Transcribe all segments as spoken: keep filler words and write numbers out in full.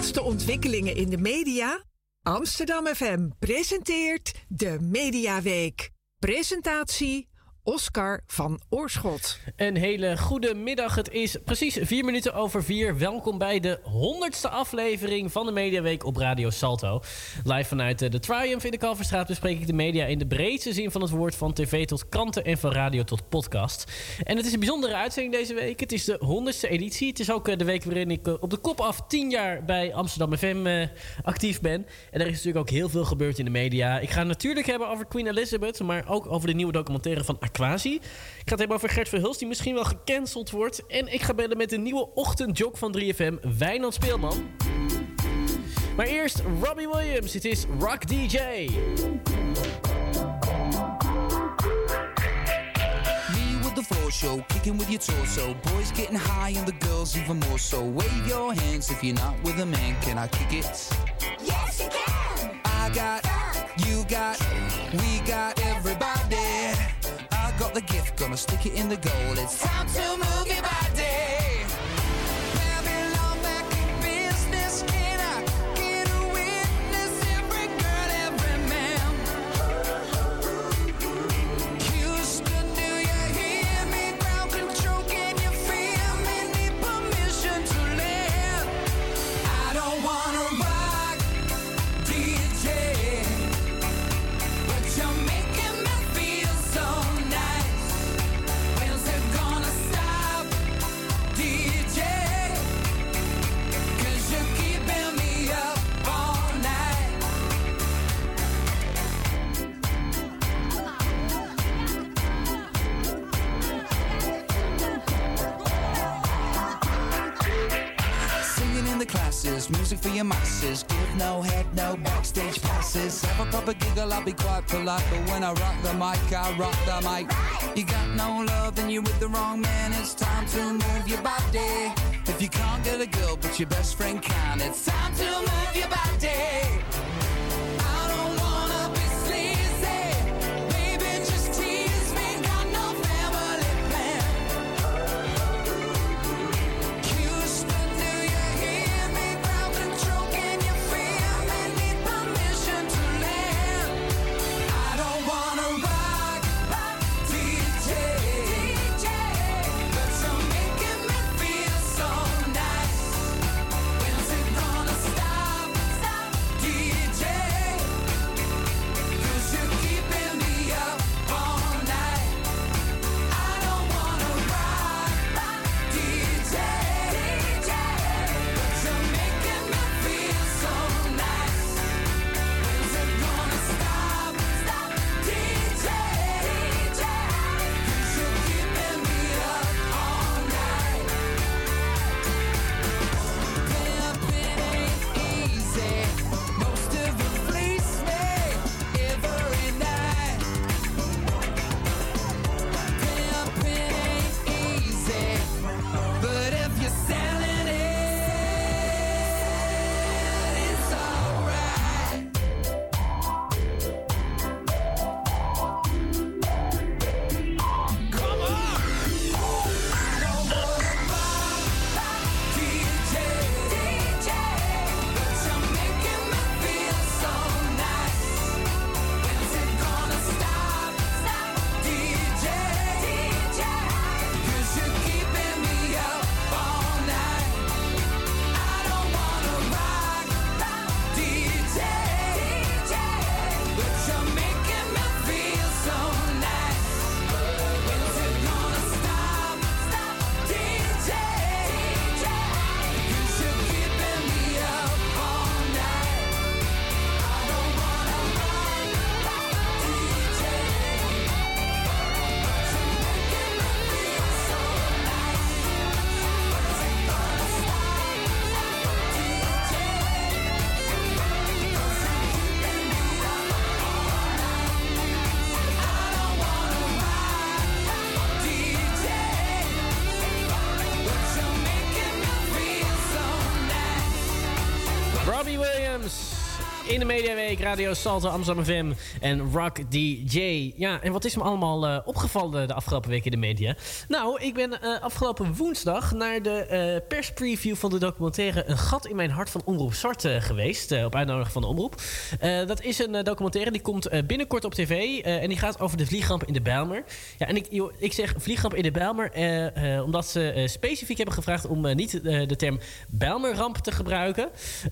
laatste ontwikkelingen in de media? Amsterdam F M presenteert de Mediaweek. Presentatie Oscar van Oorschot. Een hele goede middag. Het is precies vier minuten over vier. Welkom bij de honderdste aflevering van de Mediaweek op Radio Salto. Live vanuit de Triumph in de Kalverstraat bespreek ik de media in de breedste zin van het woord. Van tv tot kranten en van radio tot podcast. En het is een bijzondere uitzending deze week. Het is de honderdste editie. Het is ook de week waarin ik op de kop af tien jaar bij Amsterdam F M uh, actief ben. En er is natuurlijk ook heel veel gebeurd in de media. Ik ga het natuurlijk hebben over Queen Elizabeth, maar ook over de nieuwe documentaire van Aquasi. Ik ga het hebben over Gert Verhulst, die misschien wel gecanceld wordt. En ik ga bellen met de nieuwe ochtendjog van drie F M, Wijnand Speelman. Maar eerst Robbie Williams, het is Rock D J. The floor show, kicking with your torso. Boys getting high and the girls even more so. Wave your hands if you're not with a man. Can I kick it? Yes, you can. I got, you got, we got everybody. I got the gift, gonna stick it in the goal. It's time to move your body. Babylon back in business. Can I get a witness? Every girl, every man. Houston, do you hear me? Ground control, can you feel me? Need permission to live. I don't wanna rock D J, but you're making me feel so nice. When's it gonna stop, D J? 'Cause you're keeping me up all night. Singing in the classes, music for your masses. Give no head, no backstage passes. Have a proper giggle, I'll be quite polite. But when I rock the mic, I rock the mic. You got no love, then you're with the wrong man. It's time to move your body. If you can't get a girl, but your best friend can, it's time to move your body. I don't wanna be sleazy, baby, just tease me. Got no family plan. Houston, do you hear me? Ground control, can you feel me? Need permission to land. I don't wanna rock, D J, but you're making me feel so nice. When's it gonna stop, D J? 'Cause you're keeping me up all night. I don't wanna rock, D J, but you're making me feel so nice. When's it gonna stop, D J? 'Cause you're keeping me up all night. Pimping ain't easy. Most of it fleece me every night. Pimping ain't easy, but if you're selling it, it's alright. Come on! I don't wanna rock, D J, but you're making me feel so nice. When's it gonna stop, D J? 'Cause you're keeping me up all night. I don't wanna rock, D J, but you're making me feel so nice. When's it gonna stop, D J? 'Cause you're keeping me up all night. I don't wanna rock, D J, but you're making me feel so nice. When's it gonna stop, D J? 'Cause you're keeping me up all night. I don't wanna rock, D J, but you're making me feel so nice. Robbie Williams In de Mediaweek, Radio Salto, Amsterdam F M en Rock D J. Ja, en wat is me allemaal uh, opgevallen de afgelopen week in de media? Nou, ik ben uh, afgelopen woensdag naar de uh, perspreview van de documentaire Een gat in mijn hart van Omroep Zwart uh, geweest. Uh, op uitnodiging van de Omroep. Uh, dat is een uh, documentaire die komt uh, binnenkort op tv. Uh, en die gaat over de vliegramp in de Bijlmer. Ja, en ik, joh, ik zeg vliegramp in de Bijlmer uh, uh, omdat ze uh, specifiek hebben gevraagd om uh, niet uh, de term Bijlmerramp te gebruiken.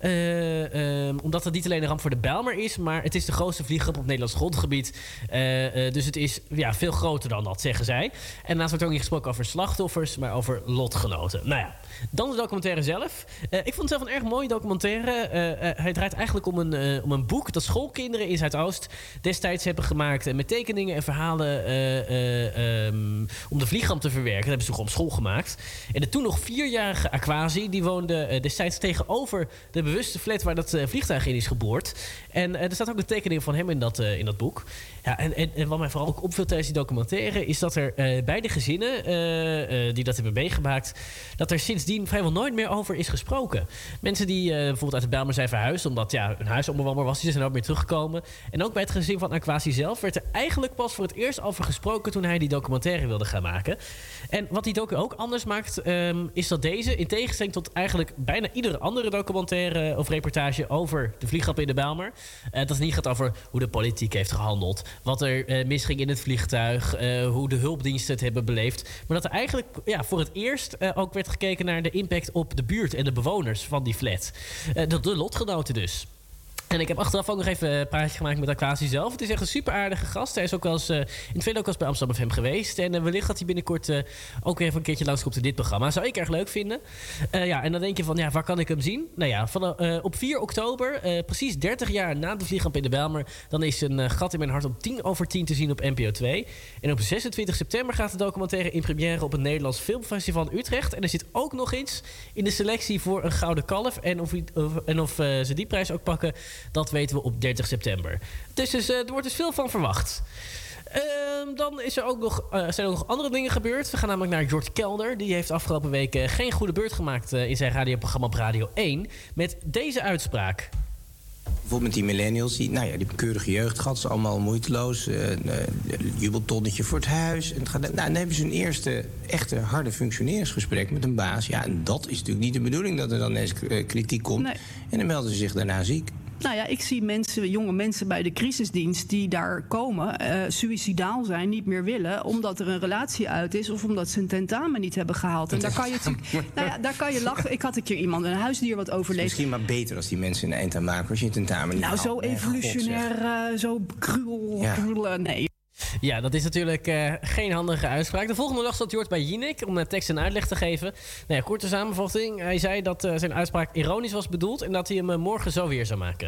Uh, uh, omdat het niet alleen een ramp voor de Bijlmer is, maar het is de grootste vliegramp op Nederlands grondgebied. Uh, uh, dus het is ja, veel groter dan dat, zeggen zij. En daarnaast wordt ook niet gesproken over slachtoffers, maar over lotgenoten. Nou ja, dan de documentaire zelf. Uh, ik vond het zelf een erg mooie documentaire. Uh, uh, hij draait eigenlijk om een, uh, om een boek dat schoolkinderen in Zuidoost destijds hebben gemaakt. Uh, met tekeningen en verhalen uh, uh, um, om de vliegramp te verwerken. Dat hebben ze toch op school gemaakt. En de toen nog vierjarige Aquasi, die woonde uh, destijds tegenover de bewuste flat waar dat uh, vliegtuig in is geboord. En uh, er staat ook de tekening van hem in dat, uh, in dat boek. Ja, en, en, en wat mij vooral ook opviel tijdens die documentaire is dat er uh, bij de gezinnen uh, uh, die dat hebben meegemaakt, dat er sindsdien vrijwel nooit meer over is gesproken. Mensen die uh, bijvoorbeeld uit de Bijlmer zijn verhuisd omdat ja, een huis onbewoonbaar was, die zijn nooit meer teruggekomen. En ook bij het gezin van Aquasi zelf werd er eigenlijk pas voor het eerst over gesproken toen hij die documentaire wilde gaan maken. En wat die docu ook anders maakt, um, is dat deze, in tegenstelling tot eigenlijk bijna iedere andere documentaire of reportage over de vliegramp in de Bijlmer, uh, dat het niet gaat over hoe de politiek heeft gehandeld, wat er uh, misging in het vliegtuig, uh, hoe de hulpdiensten het hebben beleefd. Maar dat er eigenlijk ja, voor het eerst uh, ook werd gekeken naar de impact op de buurt en de bewoners van die flat. Uh, de, de lotgenoten dus. En ik heb achteraf ook nog even een praatje gemaakt met Aquasi zelf. Het is echt een super aardige gast. Hij is ook wel eens uh, in het verleden ook wel eens bij Amsterdam F M geweest. En uh, wellicht dat hij binnenkort uh, ook even een keertje langskomt in dit programma. Zou ik erg leuk vinden. Uh, ja, en dan denk je van, ja, waar kan ik hem zien? Nou ja, van, uh, op vier oktober, uh, precies dertig jaar na de vliegramp in de Bijlmer, dan is een uh, gat in mijn hart om tien over tien te zien op N P O twee. En op zesentwintig september gaat de documentaire in première op het Nederlands Filmfestival in Utrecht. En er zit ook nog eens in de selectie voor een Gouden Kalf. En of, of, en of uh, ze die prijs ook pakken, dat weten we op dertig september. Dus, dus uh, er wordt dus veel van verwacht. Uh, dan is er ook nog, uh, zijn er ook nog andere dingen gebeurd. We gaan namelijk naar Jort Kelder. Die heeft afgelopen week uh, geen goede beurt gemaakt uh, in zijn radioprogramma op Radio één. Met deze uitspraak. Bijvoorbeeld met die millennials, die, nou ja, die hebben keurige jeugd gehad. Ze allemaal moeiteloos. Uh, een jubeltonnetje voor het huis. En het gaat, nou, dan hebben ze een eerste echte harde functioneringsgesprek met een baas. Ja, en dat is natuurlijk niet de bedoeling dat er dan eens uh, kritiek komt. Nee. En dan melden ze zich daarna ziek. Nou ja, ik zie mensen, jonge mensen bij de crisisdienst die daar komen, uh, suïcidaal zijn, niet meer willen, omdat er een relatie uit is of omdat ze een tentamen niet hebben gehaald. En daar kan je, nou ja, daar kan je lachen. Ik had een keer iemand, een huisdier wat overleefd. Misschien maar beter als die mensen een eind aan maken als je een tentamen niet nou, haalt. Nou, zo evolutionair, uh, zo cruel, ja. cruel, nee. Ja, dat is natuurlijk uh, geen handige uitspraak. De volgende dag zat Jort bij Jinek om uh, tekst en uitleg te geven. Nou ja, korte samenvatting. Hij zei dat uh, zijn uitspraak ironisch was bedoeld en dat hij hem uh, morgen zo weer zou maken.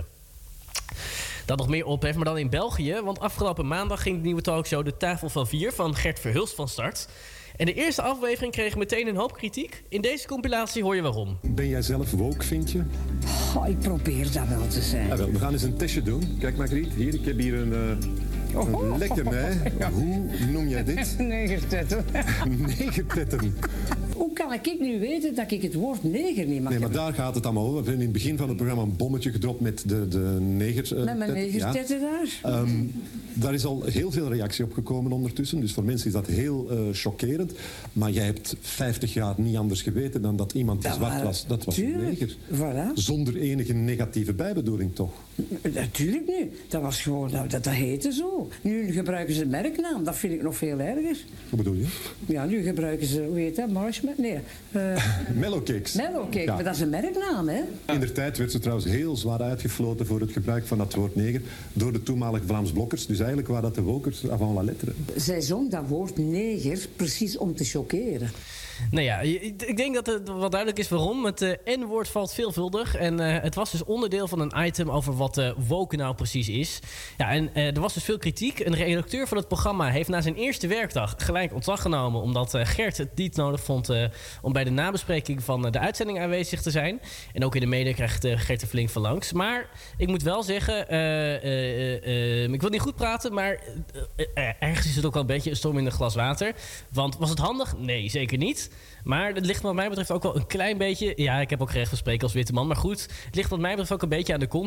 Dat nog meer ophef, maar dan in België. Want afgelopen maandag ging de nieuwe talkshow De Tafel van Vier van Gert Verhulst van start. En de eerste aflevering kreeg meteen een hoop kritiek. In deze compilatie hoor je waarom. Ben jij zelf woke, vind je? Oh, ik probeer dat wel te zijn. Ah, wel, we gaan eens een testje doen. Kijk Margriet, hier, ik heb hier een, uh, een oh, lekkernij. Ja. Hoe noem jij dit? Negertetten. Negertetten. Hoe kan ik nu weten dat ik het woord neger niet mag Nee, maar hebben? daar gaat het allemaal over. We hebben in het begin van het programma een bommetje gedropt met de, de negers. Uh, met mijn negertetten ja. daar? Um, daar is al heel veel reactie op gekomen ondertussen. Dus voor mensen is dat heel uh, chockerend. Maar jij hebt vijftig jaar niet anders geweten dan dat iemand die dat zwart waren, was. Dat was tuurlijk, een neger. Voilà. Zonder enige negatieve bijbedoeling, toch? Natuurlijk niet. Dat was gewoon, dat, dat heette zo. Nu gebruiken ze merknaam. Dat vind ik nog veel erger. Hoe bedoel je? Ja, nu gebruiken ze, hoe heet dat, marshmallow? Nee. Uh, Mellowcakes. Mellowcakes, ja. Maar dat is een merknaam, hè? In der tijd werd ze trouwens heel zwaar uitgefloten voor het gebruik van dat woord neger door de toenmalige Vlaams blokkers. Dus eigenlijk waren dat de wokers avant la lettre. Zij zong dat woord neger precies om te chockeren. Nou ja, ik denk dat het wel duidelijk is waarom. Het uh, N-woord valt veelvuldig. En uh, het was dus onderdeel van een item over wat uh, woke nou precies is. Ja, en uh, er was dus veel kritiek. Een redacteur van het programma heeft na zijn eerste werkdag gelijk ontslag genomen, omdat uh, Gert het niet nodig vond uh, om bij de nabespreking van uh, de uitzending aanwezig te zijn. En ook in de media krijgt uh, Gert er flink van langs. Maar ik moet wel zeggen, uh, uh, uh, uh, ik wil niet goed praten, maar uh, uh, ergens is het ook wel een beetje een storm in een glas water. Want was het handig? Nee, zeker niet. Maar het ligt wat mij betreft ook wel een klein beetje... Ja, ik heb ook recht van spreken als witte man. Maar goed, het ligt wat mij betreft ook een beetje aan de context.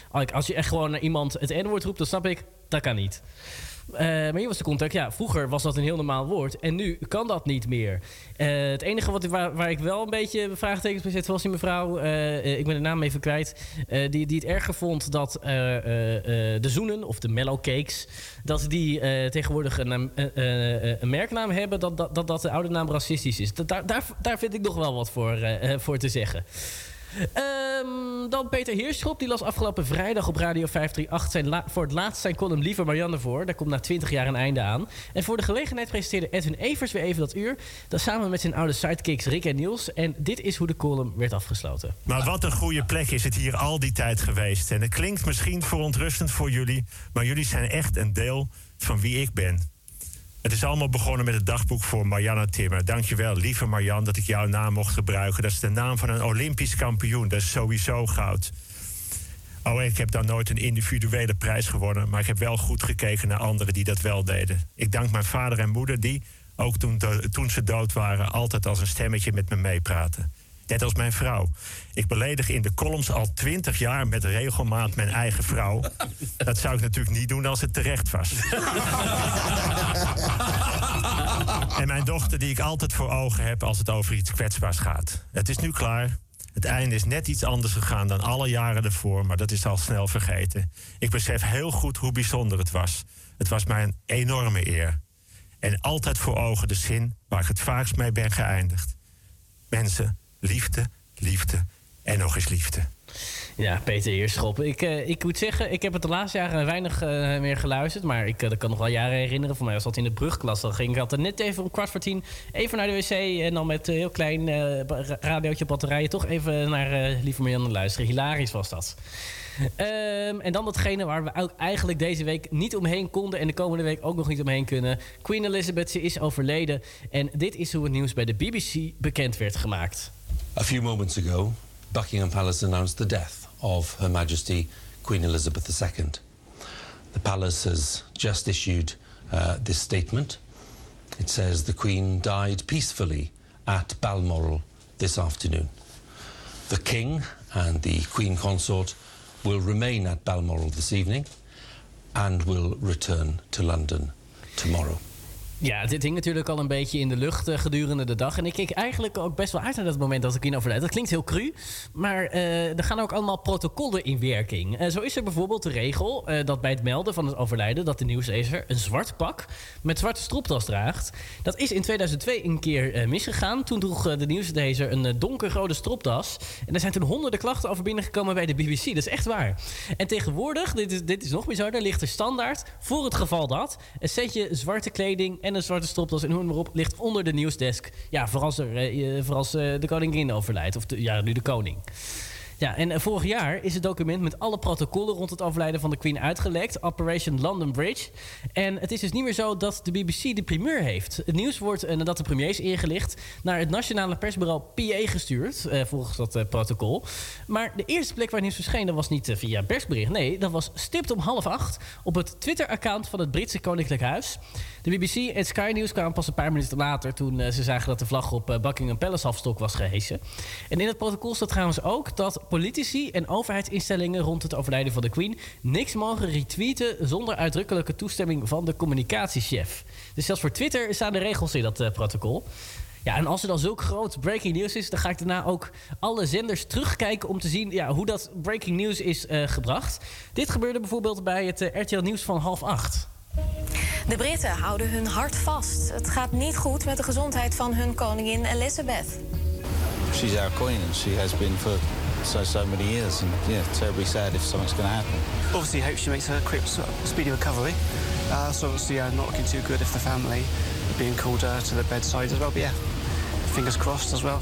Als je echt gewoon naar iemand het N-woord roept, dan snap ik, dat kan niet. Uh, maar hier was de contact. Ja, vroeger was dat een heel normaal woord. En nu kan dat niet meer. Uh, het enige wat, waar, waar ik wel een beetje vraagtekens bij zet, was die mevrouw, uh, uh, ik ben de naam even kwijt, uh, die, die het erger vond dat uh, uh, uh, de zoenen, of de mellow cakes, dat die uh, tegenwoordig een, uh, uh, een merknaam hebben, dat dat, dat dat de oude naam racistisch is. Dat, daar, daar, daar vind ik nog wel wat voor, uh, voor te zeggen. Um, dan Peter Heerschop, die las afgelopen vrijdag op Radio vijf drie acht zijn la- voor het laatst zijn column Lieve Marianne voor. Daar komt na twintig jaar een einde aan. En voor de gelegenheid presenteerde Edwin Evers weer even dat uur. Dat samen met zijn oude sidekicks Rick en Niels. En dit is hoe de column werd afgesloten. Maar wat een goede plek is het hier al die tijd geweest. En het klinkt misschien verontrustend voor jullie, maar jullie zijn echt een deel van wie ik ben. Het is allemaal begonnen met het dagboek voor Marianne Timmer. Dankjewel, lieve Marianne, dat ik jouw naam mocht gebruiken. Dat is de naam van een Olympisch kampioen. Dat is sowieso goud. Oh, ik heb dan nooit een individuele prijs gewonnen, maar ik heb wel goed gekeken naar anderen die dat wel deden. Ik dank mijn vader en moeder die, ook toen, toen ze dood waren, altijd als een stemmetje met me meepraten. Net als mijn vrouw. Ik beledig in de columns al twintig jaar met regelmaat mijn eigen vrouw. Dat zou ik natuurlijk niet doen als het terecht was. En mijn dochter die ik altijd voor ogen heb als het over iets kwetsbaars gaat. Het is nu klaar. Het einde is net iets anders gegaan dan alle jaren ervoor, maar dat is al snel vergeten. Ik besef heel goed hoe bijzonder het was. Het was mij een enorme eer. En altijd voor ogen de zin waar ik het vaakst mee ben geëindigd. Mensen, liefde, liefde en nog eens liefde. Ja, Peter Heerschop. Ik, uh, ik moet zeggen, ik heb het de laatste jaren weinig uh, meer geluisterd. Maar ik uh, dat kan nog wel jaren herinneren. Voor mij was dat in de brugklas. Dan ging ik altijd net even om kwart voor tien even naar de wc. En dan met een uh, heel klein uh, radiootje batterijen toch even naar uh, Lieve Marianne luisteren. Hilarisch was dat. Um, en dan datgene waar we ook eigenlijk deze week niet omheen konden. En de komende week ook nog niet omheen kunnen. Queen Elizabeth, ze is overleden. En dit is hoe het nieuws bij de B B C bekend werd gemaakt. A few moments ago, Buckingham Palace announced the death of Her Majesty Queen Elizabeth the Second. The palace has just issued uh, this statement. It says the Queen died peacefully at Balmoral this afternoon. The King and the Queen Consort will remain at Balmoral this evening and will return to London tomorrow. Ja, dit hing natuurlijk al een beetje in de lucht uh, gedurende de dag. En ik keek eigenlijk ook best wel uit naar dat moment dat de Queen overlijdt. Dat klinkt heel cru, maar uh, er gaan ook allemaal protocollen in werking. Uh, zo is er bijvoorbeeld de regel uh, dat bij het melden van het overlijden dat de nieuwslezer een zwart pak met zwarte stropdas draagt. Dat is in tweeduizend twee een keer uh, misgegaan. Toen droeg uh, de nieuwslezer een uh, donkerrode stropdas. En er zijn toen honderden klachten over binnengekomen bij de B B C. Dat is echt waar. En tegenwoordig, dit is, dit is nog bizarder, ligt er standaard voor het geval dat een setje zwarte kleding en een zwarte stropdas en hoe maar op ligt onder de nieuwsdesk. Ja, voor als, er, uh, voor als uh, de koningin overlijdt. Of de, ja, nu de koning. Ja, en uh, vorig jaar is het document met alle protocollen rond het overlijden van de Queen uitgelekt. Operation London Bridge. En het is dus niet meer zo dat de B B C de primeur heeft. Het nieuws wordt, uh, nadat de premier is ingelicht, naar het nationale persbureau P A gestuurd. Uh, volgens dat uh, protocol. Maar de eerste plek waar het nieuws verscheen, dat was niet uh, via persbericht. Nee, dat was stipt om half acht op het Twitter-account van het Britse Koninklijk Huis. De B B C en Sky News kwamen pas een paar minuten later toen uh, ze zagen dat de vlag op uh, Buckingham Palace halfstok was gehesen. En in het protocol staat trouwens ook dat politici en overheidsinstellingen rond het overlijden van de Queen niks mogen retweeten zonder uitdrukkelijke toestemming van de communicatiechef. Dus zelfs voor Twitter staan de regels in dat uh, protocol. Ja, en als er dan zulk groot breaking news is, dan ga ik daarna ook alle zenders terugkijken om te zien ja, hoe dat breaking news is uh, gebracht. Dit gebeurde bijvoorbeeld bij het uh, R T L Nieuws van half acht. De Britten houden hun hart vast. Het gaat niet goed met de gezondheid van hun koningin Elizabeth. She's our queen and she has been for so so many years, and yeah, terribly sad if something's going to happen. Obviously, hope she makes a quick, speedy recovery. Uh, so obviously, uh, not looking too good if the family are being called uh, to the bedside as well. But yeah, fingers crossed as well.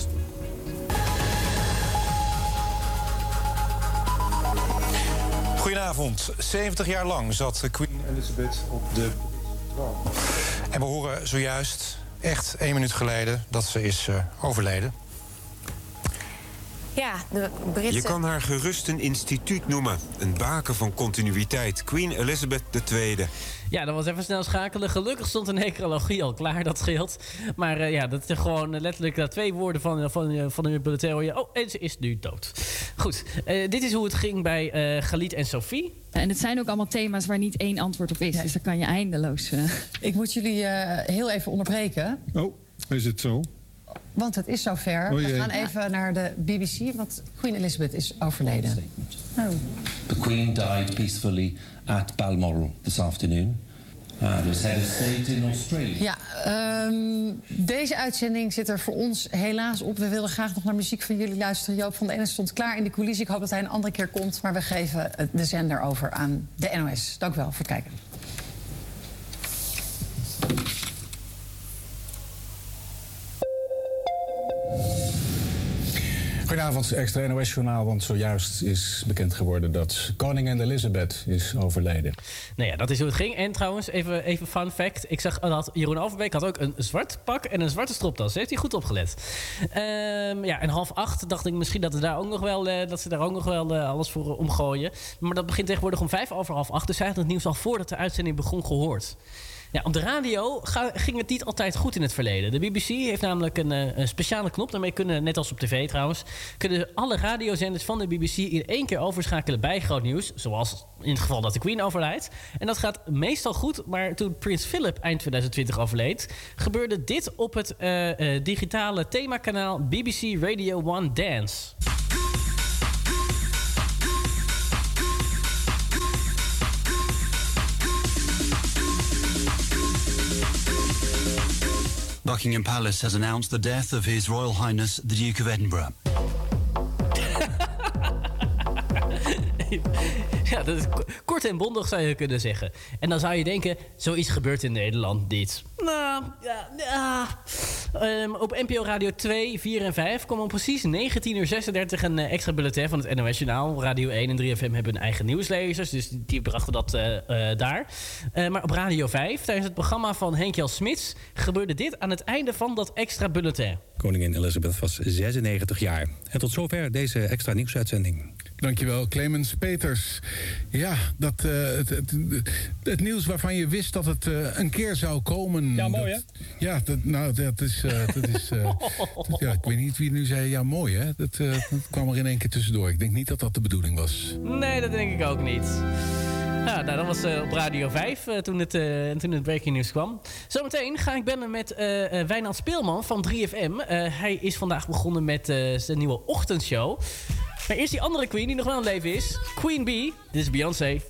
Goedenavond. zeventig jaar lang zat Queen Elizabeth op de troon. En we horen zojuist, echt één minuut geleden, dat ze is uh, overleden. Ja, de Britse... Je kan haar gerust een instituut noemen. Een baken van continuïteit. Queen Elizabeth de Tweede. Ja, dat was even snel schakelen. Gelukkig stond de necrologie al klaar, dat scheelt. Maar uh, ja, dat is gewoon letterlijk uh, twee woorden van, van, uh, van de bulletin. Oh, en ze is nu dood. Goed, uh, dit is hoe het ging bij uh, Galit en Sophie. En het zijn ook allemaal thema's waar niet één antwoord op is. Dus daar kan je eindeloos... Uh... Ik moet jullie uh, heel even onderbreken. Oh, is het zo? Want het is zover. Oh, we gaan even naar de B B C, want Queen Elizabeth is overleden. Oh. The Queen died peacefully at Balmoral this afternoon. Uh, was head of state in Australia. Ja, um, deze uitzending zit er voor ons helaas op. We wilden graag nog naar muziek van jullie luisteren. Joop van den Ende stond klaar in de coulissen. Ik hoop dat hij een andere keer komt. Maar we geven de zender over aan de N O S. Dank u wel voor het kijken. Goedenavond, extra N O S-journaal, want zojuist is bekend geworden dat koningin Elizabeth is overleden. Nou ja, dat is hoe het ging. En trouwens, even, even fun fact. Ik zag dat Jeroen Alverbeek had ook een zwart pak en een zwarte stropdas. Heeft hij goed opgelet. Um, ja, en half acht dacht ik misschien dat, ze daar ook nog wel, uh, dat ze daar ook nog wel uh, alles voor uh, omgooien. Maar dat begint tegenwoordig om vijf over half acht. Dus zij had het nieuws al voordat de uitzending begon gehoord. Ja, op de radio ga, ging het niet altijd goed in het verleden. De B B C heeft namelijk een, een speciale knop. Daarmee kunnen, net als op tv trouwens, kunnen alle radiozenders van de B B C in één keer overschakelen bij groot nieuws. Zoals in het geval dat de Queen overlijdt. En dat gaat meestal goed. Maar toen Prins Philip eind twintig twintig overleed, gebeurde dit op het uh, uh, digitale themakanaal B B C Radio one Dance. Buckingham Palace has announced the death of His Royal Highness the Duke of Edinburgh. Ja, dat is kort en bondig zou je kunnen zeggen. En dan zou je denken, zoiets gebeurt in Nederland niet. Nou, ja, ja. Um, op N P O Radio twee, vier en vijf kwam om precies negentien uur zesendertig een uh, extra bulletin van het N O S-journaal. Radio één en drie F M hebben hun eigen nieuwslezers, dus die, die brachten dat uh, uh, daar. Uh, maar op Radio vijf, tijdens het programma van Henk-Jan Smits, gebeurde dit aan het einde van dat extra bulletin. Koningin Elizabeth was zesennegentig jaar. En tot zover deze extra nieuwsuitzending. Dankjewel, Clemens Peters. Ja, dat, uh, het, het, het nieuws waarvan je wist dat het uh, een keer zou komen. Ja, mooi dat, hè? Ja, dat, nou, dat is... Uh, dat is uh, dat, ja, ik weet niet wie nu zei, ja, mooi hè? Dat, uh, dat kwam er in één keer tussendoor. Ik denk niet dat dat de bedoeling was. Nee, dat denk ik ook niet. Ja, nou, dat was uh, op Radio vijf uh, toen, het, uh, toen het breaking news kwam. Zometeen ga ik bellen met uh, uh, Wijnand Speelman van drie F M. Uh, hij is vandaag begonnen met uh, zijn nieuwe ochtendshow. Maar eerst die andere queen die nog wel in leven is. Queen Bee. Dit is Beyoncé.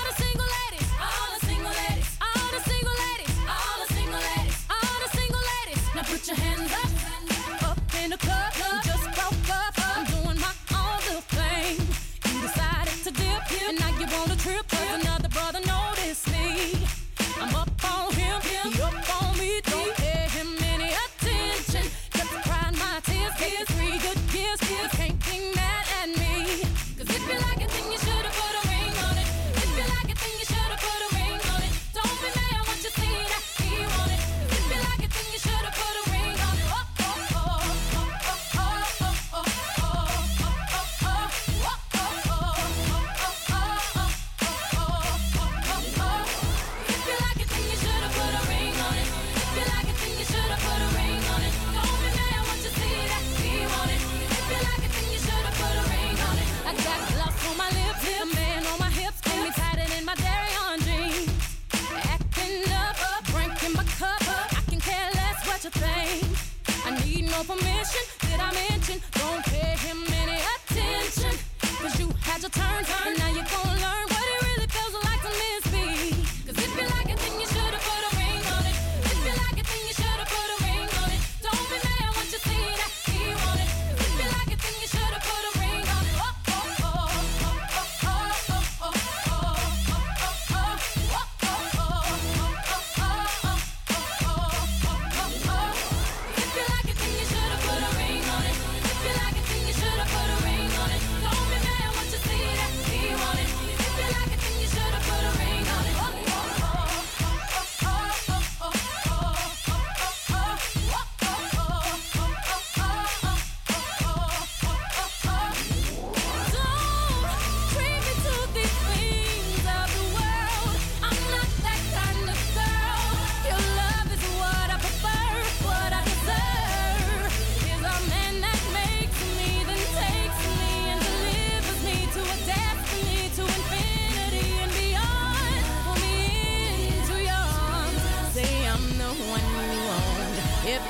Permission, did I mention? Don't pay him any attention. Cause you had your turn, turn, and now you're gonna learn what it really feels like to miss me. Cause if you like it, then you should've put a ring on it. If you like it, then you should've put a ring on it. Don't be mad once you see that he want it. If you like it, then you should've put a ring on it. Oh, oh, oh, oh, oh, oh, oh, oh, oh, oh,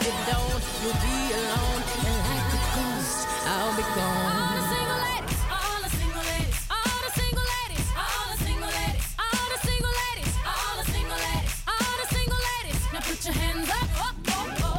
you don't, you'll be alone. And like a ghost, I'll be gone. All the single ladies, all the single ladies, all the single ladies, all the single ladies, all the single ladies, all the single ladies, all the single ladies. Now put your hands up. Oh, oh, oh.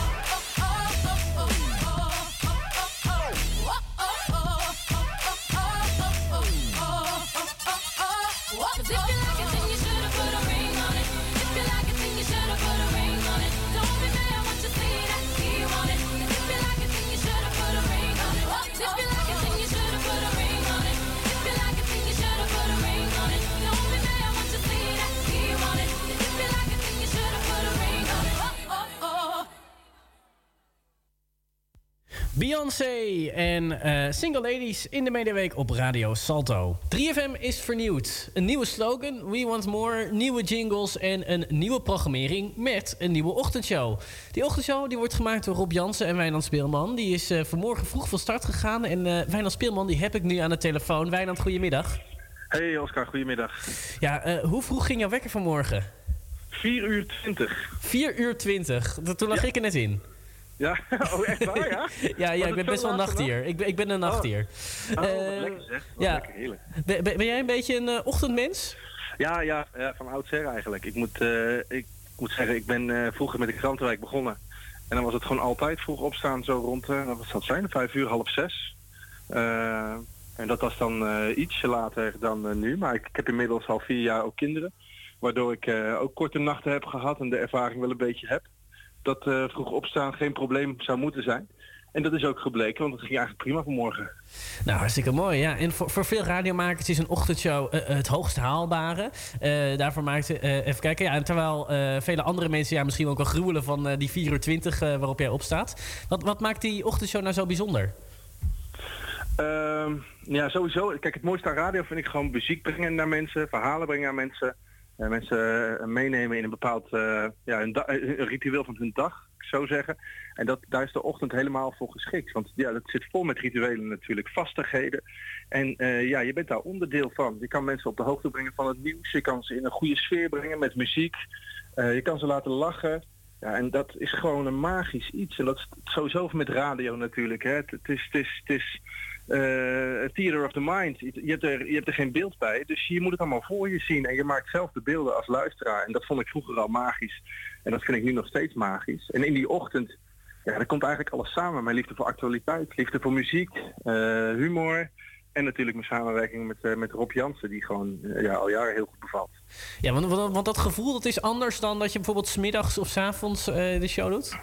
If you like it, then you should've put a ring on it. If you like it, then you should've put a ring on it. Don't be mad once you see that he want it. If you like it, then you should've put a ring on it. If you like it, then you should've put a ring on it. If you like it, then you should've put a ring on it. Don't be mad once you see that he want it. If you like it, then you should've put a ring on it. Oh, oh, oh. Beyoncé en uh, Single Ladies in de Mediaweek op Radio Salto. drie F M is vernieuwd. Een nieuwe slogan, We Want More, nieuwe jingles en een nieuwe programmering met een nieuwe ochtendshow. Die ochtendshow die wordt gemaakt door Rob Jansen en Wijnand Speelman. Die is uh, vanmorgen vroeg van start gegaan en uh, Wijnand Speelman die heb ik nu aan de telefoon. Wijnand, goedemiddag. Hey Oscar, goedemiddag. Ja, uh, hoe vroeg ging jouw wekker vanmorgen? vier uur twintig. vier uur twintig, toen lag ja. ik er net in. Ja, oh echt waar, ja? ja, ja ik ben best wel een nachtdier. Ik ben, ik ben een nachtdier. Oh, oh uh, lekker zeg. Wat ja. lekker, heerlijk. Ben, ben jij een beetje een uh, ochtendmens? Ja, ja, ja, van oudsher eigenlijk. Ik moet, uh, ik moet zeggen, ik ben uh, vroeger met de krantenwijk begonnen. En dan was het gewoon altijd vroeg opstaan, zo rond, uh, wat zou het zijn, vijf uur, half zes. Uh, en dat was dan uh, ietsje later dan uh, nu. Maar ik, ik heb inmiddels al vier jaar ook kinderen. Waardoor ik uh, ook korte nachten heb gehad en de ervaring wel een beetje heb. Dat uh, vroeg opstaan geen probleem zou moeten zijn. En dat is ook gebleken, want het ging eigenlijk prima vanmorgen. Nou, hartstikke mooi. Ja. En voor, voor veel radiomakers is een ochtendshow uh, het hoogst haalbare. Uh, daarvoor maakte, uh, even kijken. Ja, en terwijl uh, vele andere mensen ja, misschien ook wel gruwelen van uh, die vier uur twintig uh, waarop jij opstaat. Wat, wat maakt die ochtendshow nou zo bijzonder? Uh, ja, sowieso. Kijk, het mooiste aan radio vind ik gewoon muziek brengen naar mensen, verhalen brengen aan mensen. Uh, mensen uh, meenemen in een bepaald uh, ja, een, da- een ritueel van hun dag, ik zo zeggen. En dat, daar is de ochtend helemaal voor geschikt. Want ja, dat zit vol met rituelen natuurlijk, vastigheden. En uh, ja, je bent daar onderdeel van. Je kan mensen op de hoogte brengen van het nieuws. Je kan ze in een goede sfeer brengen met muziek. Uh, je kan ze laten lachen. Ja, en dat is gewoon een magisch iets. En dat is sowieso met radio natuurlijk. Hè. Het, het is... Het is, het is Uh, theater of the mind. Je hebt, er, je hebt er geen beeld bij, dus je moet het allemaal voor je zien en je maakt zelf de beelden als luisteraar. En dat vond ik vroeger al magisch en dat vind ik nu nog steeds magisch. En in die ochtend, ja, daar komt eigenlijk alles samen. Mijn liefde voor actualiteit, liefde voor muziek, uh, humor en natuurlijk mijn samenwerking met, uh, met Rob Jansen, die gewoon uh, ja, al jaren heel goed bevalt. Ja, want, want, want dat gevoel dat is anders dan dat je bijvoorbeeld 's middags of 's avonds uh, de show doet?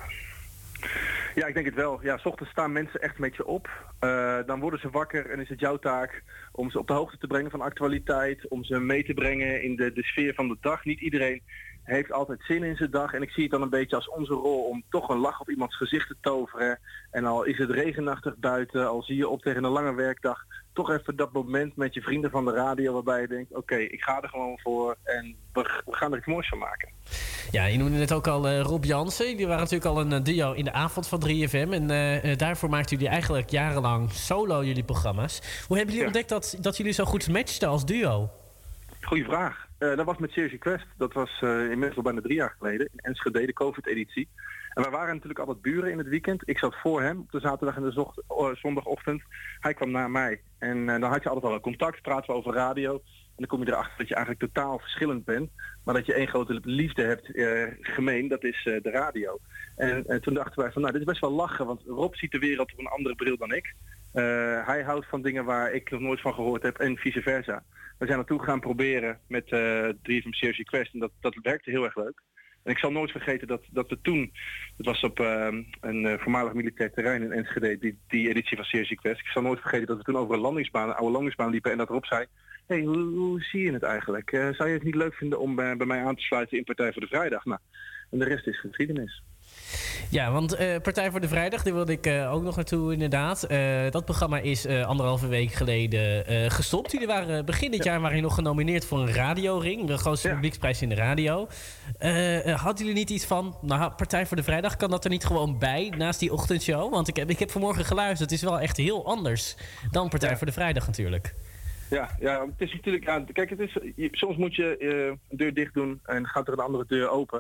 Ja, ik denk het wel. Ja, 's ochtends staan mensen echt met je op. Uh, dan worden ze wakker en is het jouw taak om ze op de hoogte te brengen van actualiteit, om ze mee te brengen in de, de sfeer van de dag. Niet iedereen heeft altijd zin in zijn dag en ik zie het dan een beetje als onze rol om toch een lach op iemands gezicht te toveren. En al is het regenachtig buiten, al zie je op tegen een lange werkdag, toch even dat moment met je vrienden van de radio waarbij je denkt, oké, okay, ik ga er gewoon voor en we, we gaan er iets moois van maken. Ja, je noemde net ook al uh, Rob Jansen. Die waren natuurlijk al een duo in de avond van drie F M. En uh, daarvoor maakten jullie eigenlijk jarenlang solo jullie programma's. Hoe hebben jullie ja. ontdekt dat, dat jullie zo goed matchten als duo? Goeie vraag. Uh, dat was met Sergi Quest. Dat was uh, inmiddels al bijna drie jaar geleden. In Enschede, de COVID-editie. En wij waren natuurlijk altijd buren in het weekend. Ik zat voor hem op de zaterdag en de zocht, uh, zondagochtend. Hij kwam na mij. En uh, dan had je altijd al een contact, praten we over radio. En dan kom je erachter dat je eigenlijk totaal verschillend bent. Maar dat je één grote liefde hebt uh, gemeen, dat is uh, de radio. En uh, toen dachten wij van, nou, dit is best wel lachen. Want Rob ziet de wereld op een andere bril dan ik. Uh, hij houdt van dingen waar ik nog nooit van gehoord heb en vice versa. We zijn naartoe gaan proberen met uh, drie F M Sergi Quest en dat, dat werkte heel erg leuk. En ik zal nooit vergeten dat, dat we toen, het was op uh, een uh, voormalig militair terrein in Enschede, die, die editie van Sergi Quest. Ik zal nooit vergeten dat we toen over een landingsbaan, een oude landingsbaan liepen en dat Rob zei, hé, hey, hoe, hoe zie je het eigenlijk? Uh, zou je het niet leuk vinden om uh, bij mij aan te sluiten in Partij voor de Vrijdag? Nou, en de rest is geschiedenis. Ja, want uh, Partij voor de Vrijdag, daar wilde ik uh, ook nog naartoe inderdaad. Uh, dat programma is uh, anderhalve week geleden uh, gestopt. Jullie waren begin dit ja. jaar waren je nog genomineerd voor een radioring. De grootste ja. publieksprijs in de radio. Uh, uh, hadden jullie niet iets van, nou, Partij voor de Vrijdag, kan dat er niet gewoon bij naast die ochtendshow? Want ik heb, ik heb vanmorgen geluisterd, het is wel echt heel anders dan Partij ja. voor de Vrijdag natuurlijk. Ja, ja, het is natuurlijk, ja, kijk, het is, je, soms moet je uh, een deur dicht doen en gaat er een andere deur open.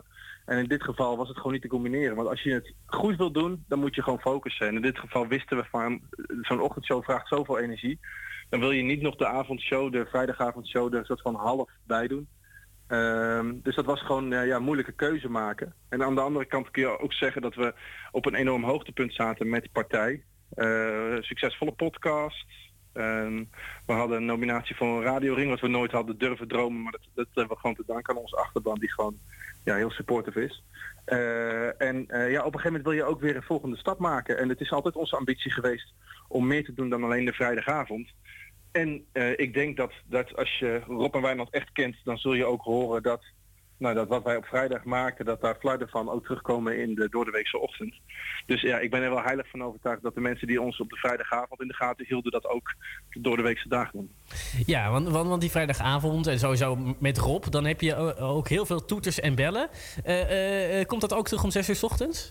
En in dit geval was het gewoon niet te combineren. Want als je het goed wil doen, dan moet je gewoon focussen. En in dit geval wisten we van, zo'n ochtendshow vraagt zoveel energie. Dan wil je niet nog de avondshow, de vrijdagavondshow, er een soort van half bij doen. Um, dus dat was gewoon uh, ja, een moeilijke keuze maken. En aan de andere kant kun je ook zeggen dat we op een enorm hoogtepunt zaten met die partij. Uh, succesvolle podcast. Um, we hadden een nominatie voor een radioring, wat we nooit hadden durven dromen. Maar dat, dat hebben we gewoon te danken aan onze achterban, die gewoon ja, heel supportive is. Uh, en uh, ja, op een gegeven moment wil je ook weer een volgende stap maken. En het is altijd onze ambitie geweest om meer te doen dan alleen de vrijdagavond. En uh, ik denk dat, dat als je Rob en Wijnand echt kent, dan zul je ook horen dat, nou, dat wat wij op vrijdag maken, dat daar flarden van ook terugkomen in de doordeweekse ochtend. Dus ja, ik ben er wel heilig van overtuigd dat de mensen die ons op de vrijdagavond in de gaten hielden, dat ook de doordeweekse dagen doen. Ja, want, want, want die vrijdagavond en sowieso met Rob, dan heb je ook heel veel toeters en bellen. Uh, uh, komt dat ook terug om zes uur 's ochtends?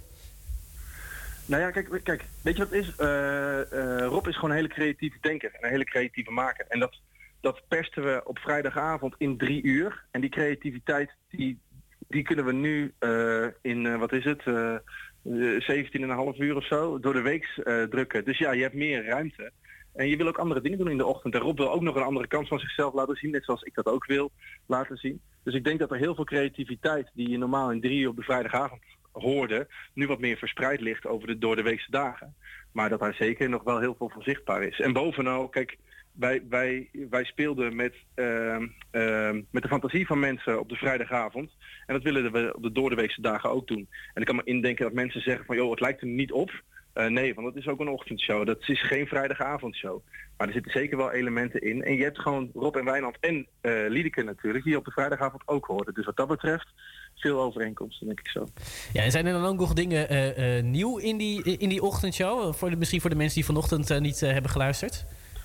Nou ja, kijk, kijk weet je wat het is? Uh, uh, Rob is gewoon een hele creatieve denker en een hele creatieve maker. En dat, dat persten we op vrijdagavond in drie uur. En die creativiteit, die, die kunnen we nu uh, in, uh, wat is het, uh, uh, zeventien en een half uur of zo, door de week uh, drukken. Dus ja, je hebt meer ruimte. En je wil ook andere dingen doen in de ochtend. En Rob wil ook nog een andere kant van zichzelf laten zien, net zoals ik dat ook wil laten zien. Dus ik denk dat er heel veel creativiteit die je normaal in drie uur op de vrijdagavond hoorde, nu wat meer verspreid ligt over de doordeweekse dagen. Maar dat daar zeker nog wel heel veel van zichtbaar is. En bovenal, kijk, wij, wij, wij speelden met, uh, uh, met de fantasie van mensen op de vrijdagavond. En dat willen we op de doordeweekse dagen ook doen. En ik kan me indenken dat mensen zeggen van, joh, het lijkt er niet op. Uh, nee, want dat is ook een ochtendshow. Dat is geen vrijdagavondshow. Maar er zitten zeker wel elementen in. En je hebt gewoon Rob en Wijnand en uh, Liedeke natuurlijk, die op de vrijdagavond ook hoorden. Dus wat dat betreft, veel overeenkomsten, denk ik zo. Ja, en zijn er dan ook nog dingen uh, uh, nieuw in die, in die ochtendshow? Voor de, misschien voor de mensen die vanochtend uh, niet uh, hebben geluisterd?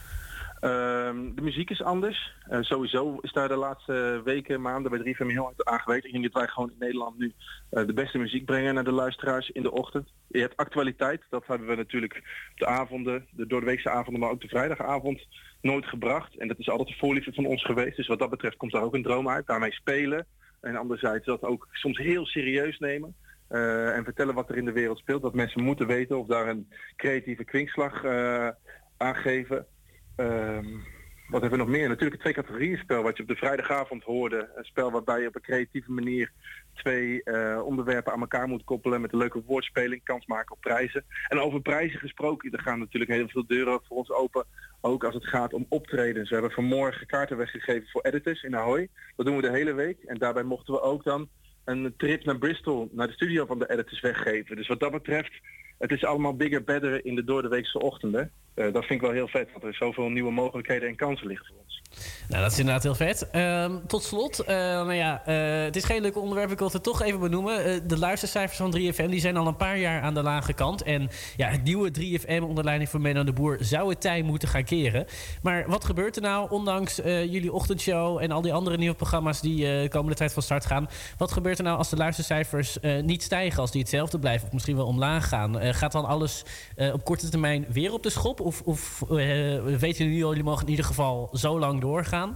Uh, de muziek is anders. Uh, sowieso is daar de laatste weken, maanden bij drie F M heel hard aan gewerkt. Ik denk dat wij gewoon in Nederland nu uh, de beste muziek brengen naar de luisteraars in de ochtend. Je hebt actualiteit, dat hebben we natuurlijk op de avonden, de doordeweekse avonden, maar ook de vrijdagavond nooit gebracht. En dat is altijd de voorliefde van ons geweest. Dus wat dat betreft komt daar ook een droom uit. Daarmee spelen. En anderzijds dat ook soms heel serieus nemen. Uh, en vertellen wat er in de wereld speelt. Dat mensen moeten weten of daar een creatieve kwinkslag uh, aan geven. Um, wat hebben we nog meer? Natuurlijk het twee categorieën spel wat je op de vrijdagavond hoorde. Een spel waarbij je op een creatieve manier twee uh, onderwerpen aan elkaar moet koppelen met een leuke woordspeling, kans maken op prijzen. En over prijzen gesproken, er gaan natuurlijk heel veel deuren voor ons open. Ook als het gaat om optredens. We hebben vanmorgen kaarten weggegeven voor editors in Ahoy. Dat doen we de hele week. En daarbij mochten we ook dan een trip naar Bristol, naar de studio van de editors weggeven. Dus wat dat betreft, het is allemaal bigger, better in de doordeweekse ochtenden. Uh, dat vind ik wel heel vet, want er zoveel nieuwe mogelijkheden en kansen liggen voor ons. Nou, dat is inderdaad heel vet. Uh, tot slot, uh, nou ja, uh, het is geen leuk onderwerp, ik wil het toch even benoemen. Uh, de luistercijfers van drie F M die zijn al een paar jaar aan de lage kant. En ja, het nieuwe drie F M onder leiding van Menno de Boer zou het tij moeten gaan keren. Maar wat gebeurt er nou, ondanks uh, jullie ochtendshow en al die andere nieuwe programma's die uh, de komende tijd van start gaan? Wat gebeurt er nou als de luistercijfers uh, niet stijgen, als die hetzelfde blijven of misschien wel omlaag gaan? Uh, gaat dan alles uh, op korte termijn weer op de schop? Of, of uh, weten jullie, jullie mogen in ieder geval zo lang doorgaan?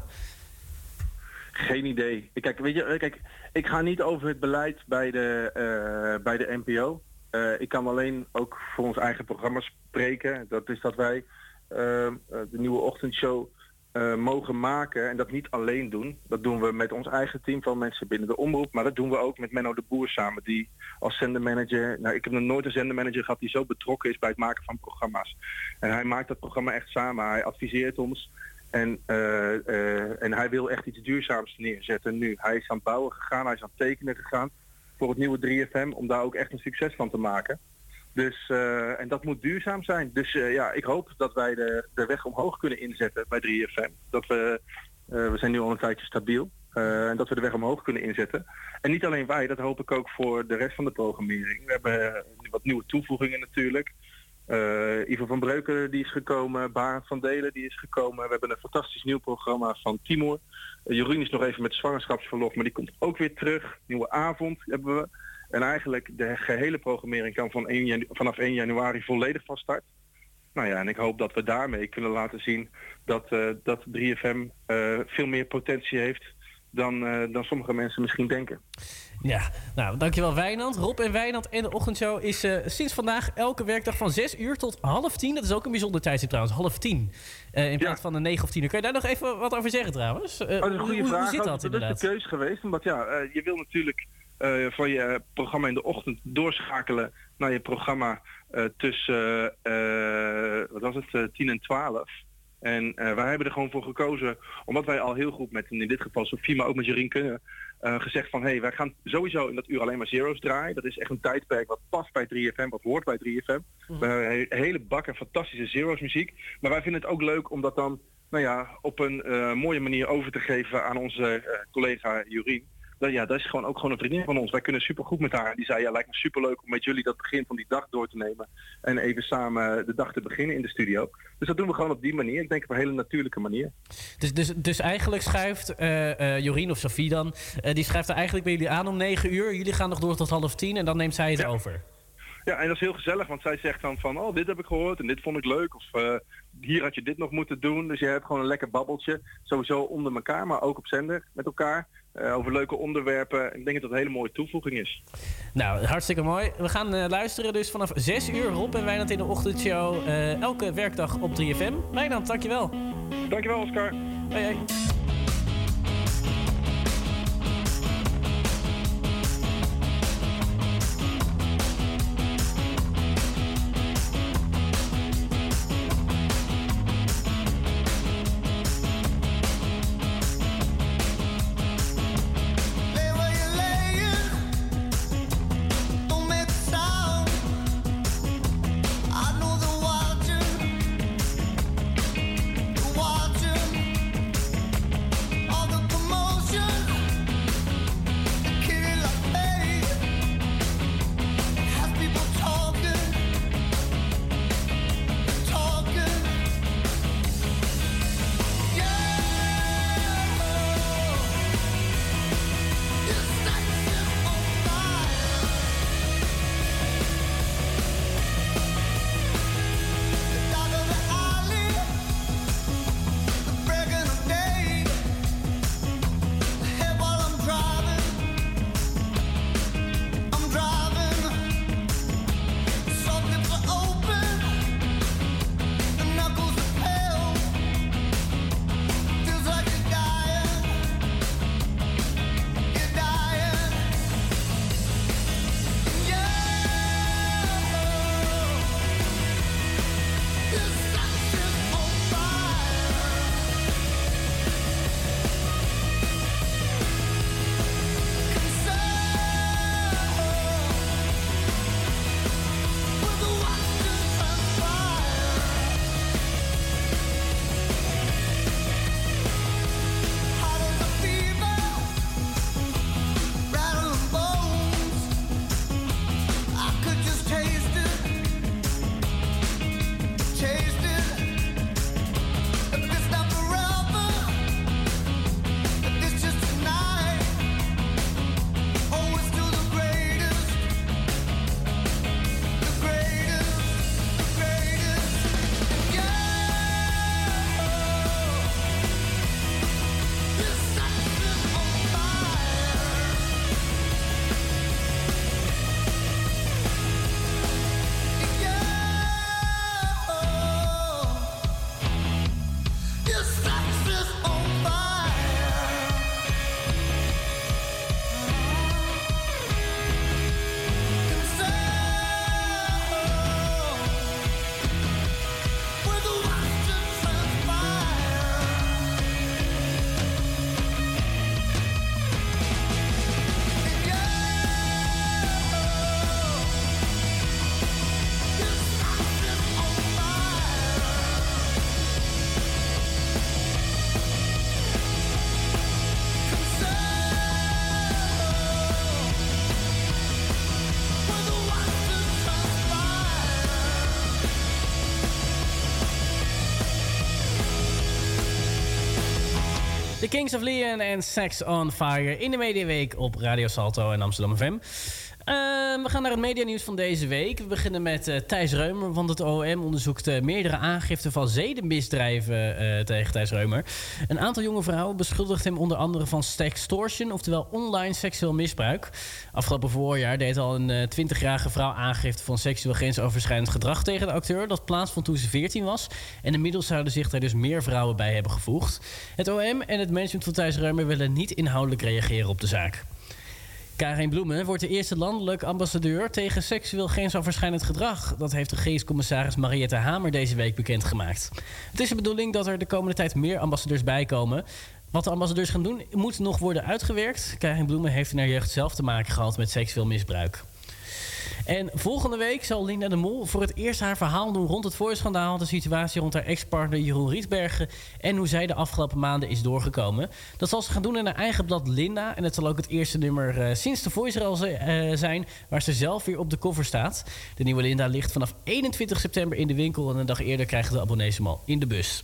Geen idee. Kijk, weet je, kijk, ik ga niet over het beleid bij de, uh, bij de N P O. Uh, ik kan alleen ook voor ons eigen programma spreken. Dat is dat wij uh, de nieuwe ochtendshow uh, mogen maken en dat niet alleen doen. Dat doen we met ons eigen team van mensen binnen de omroep. Maar dat doen we ook met Menno de Boer samen, die als zendermanager... Nou, ik heb nog nooit een zendermanager gehad die zo betrokken is bij het maken van programma's. En hij maakt dat programma echt samen. Hij adviseert ons. En, uh, uh, en hij wil echt iets duurzaams neerzetten nu. Hij is aan het bouwen gegaan, hij is aan het tekenen gegaan voor het nieuwe drie F M, om daar ook echt een succes van te maken. Dus, uh, en dat moet duurzaam zijn. Dus uh, ja, ik hoop dat wij de, de weg omhoog kunnen inzetten bij drie F M. Dat we, uh, we zijn nu al een tijdje stabiel. Uh, en dat we de weg omhoog kunnen inzetten. En niet alleen wij, dat hoop ik ook voor de rest van de programmering. We hebben uh, wat nieuwe toevoegingen natuurlijk. Uh, Ivo van Breukelen die is gekomen, Barend van Delen die is gekomen. We hebben een fantastisch nieuw programma van Timur. Uh, Jeroen is nog even met zwangerschapsverlof, maar die komt ook weer terug. Nieuwe avond hebben we. En eigenlijk de gehele programmering kan van één janu- vanaf één januari volledig van start. Nou ja, en ik hoop dat we daarmee kunnen laten zien dat, uh, dat drie F M uh, veel meer potentie heeft dan, uh, dan sommige mensen misschien denken. Ja, nou, dankjewel Wijnand. Rob en Wijnand en de ochtendshow is uh, sinds vandaag elke werkdag van zes uur tot half tien. Dat is ook een bijzonder tijdstip trouwens, half tien. Uh, in plaats ja. van de negen of tien uur. Kun je daar nog even wat over zeggen trouwens? Uh, oh, dat is een goede hoe, vraag. hoe zit dat, dat inderdaad? Dat is de keuze geweest, omdat ja, uh, je wil natuurlijk uh, van je programma in de ochtend doorschakelen naar je programma uh, tussen, uh, wat was het, uh, tien en twaalf. En uh, wij hebben er gewoon voor gekozen, omdat wij al heel goed met, in dit geval Sofie, maar ook met Jorien kunnen, uh, gezegd van, hé, hey, wij gaan sowieso in dat uur alleen maar zero's draaien. Dat is echt een tijdperk wat past bij drie F M, wat hoort bij drie F M. Mm. We hebben een hele bak en fantastische zero's muziek. Maar wij vinden het ook leuk om dat dan, nou ja, op een uh, mooie manier over te geven aan onze uh, collega Jorien. Dat, ja, dat is gewoon ook gewoon een vriendin van ons. Wij kunnen supergoed met haar. Die zei, ja, lijkt me superleuk om met jullie dat begin van die dag door te nemen. En even samen de dag te beginnen in de studio. Dus dat doen we gewoon op die manier. Ik denk op een hele natuurlijke manier. Dus, dus, dus eigenlijk schuift uh, uh, Jorien of Sofie dan, uh, die schrijft er eigenlijk bij jullie aan om negen uur. Jullie gaan nog door tot half tien en dan neemt zij het ja. over. Ja, en dat is heel gezellig, want zij zegt dan van, oh, dit heb ik gehoord en dit vond ik leuk. Of uh, hier had je dit nog moeten doen. Dus je hebt gewoon een lekker babbeltje. Sowieso onder elkaar, maar ook op zender met elkaar. Uh, over leuke onderwerpen. Ik denk dat dat een hele mooie toevoeging is. Nou, hartstikke mooi. We gaan uh, luisteren dus vanaf zes uur. Rob en Wijnand in de ochtendshow. Uh, elke werkdag op drie F M. Wijnand, dankjewel. Dankjewel, Oscar. Hoi, hoi. The Kings of Leon en Sex on Fire in de Mediaweek op Radio Salto en Amsterdam F M. Uh, we gaan naar het medianieuws van deze week. We beginnen met uh, Thijs Reumer, want het O M onderzoekt uh, meerdere aangiften van zedenmisdrijven uh, tegen Thijs Reumer. Een aantal jonge vrouwen beschuldigt hem onder andere van sextortion, oftewel online seksueel misbruik. Afgelopen voorjaar deed al een uh, twintigjarige vrouw aangifte van seksueel grensoverschrijdend gedrag tegen de acteur. Dat plaatsvond toen ze veertien was. En inmiddels zouden zich daar dus meer vrouwen bij hebben gevoegd. Het O M en het management van Thijs Reumer willen niet inhoudelijk reageren op de zaak. Karin Bloemen wordt de eerste landelijk ambassadeur tegen seksueel grensoverschrijdend gedrag. Dat heeft de regeringscommissaris Mariette Hamer deze week bekendgemaakt. Het is de bedoeling dat er de komende tijd meer ambassadeurs bijkomen. Wat de ambassadeurs gaan doen, moet nog worden uitgewerkt. Karin Bloemen heeft in haar jeugd zelf te maken gehad met seksueel misbruik. En volgende week zal Linda de Mol voor het eerst haar verhaal doen rond het Voice-schandaal, de situatie rond haar ex-partner Jeroen Rietbergen en hoe zij de afgelopen maanden is doorgekomen. Dat zal ze gaan doen in haar eigen blad Linda. En het zal ook het eerste nummer uh, sinds de Voice-rel uh, zijn waar ze zelf weer op de cover staat. De nieuwe Linda ligt vanaf eenentwintig september in de winkel en een dag eerder krijgen de abonnees hem al in de bus.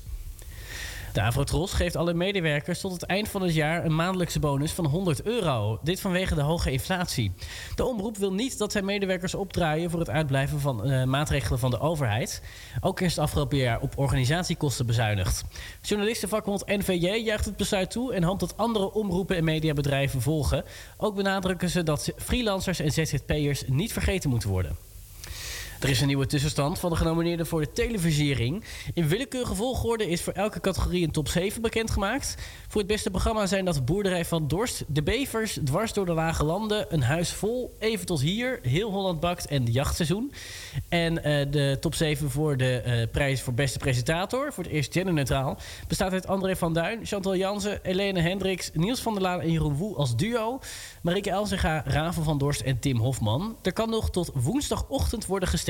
De Avrotros geeft alle medewerkers tot het eind van het jaar een maandelijkse bonus van honderd euro. Dit vanwege de hoge inflatie. De omroep wil niet dat zijn medewerkers opdraaien voor het uitblijven van uh, maatregelen van de overheid. Ook is het afgelopen jaar op organisatiekosten bezuinigd. Journalistenvakbond N V J juicht het besluit toe en hoopt dat andere omroepen en mediabedrijven volgen. Ook benadrukken ze dat freelancers en Z Z P'ers niet vergeten moeten worden. Er is een nieuwe tussenstand van de genomineerden voor de televisiering. In willekeurige volgorde is voor elke categorie een top zeven bekendgemaakt. Voor het beste programma zijn dat Boerderij van Dorst, De Bevers, Dwars door de Lage Landen, Een Huis Vol, Even tot Hier, Heel Holland Bakt en Jachtseizoen. En uh, de top zeven voor de uh, prijs voor beste presentator, voor het eerst genderneutraal, bestaat uit André van Duin, Chantal Jansen, Helene Hendricks, Niels van der Laan en Jeroen Woe als duo, Marieke Elzinga, Raven van Dorst en Tim Hofman. Er kan nog tot woensdagochtend worden gestemd.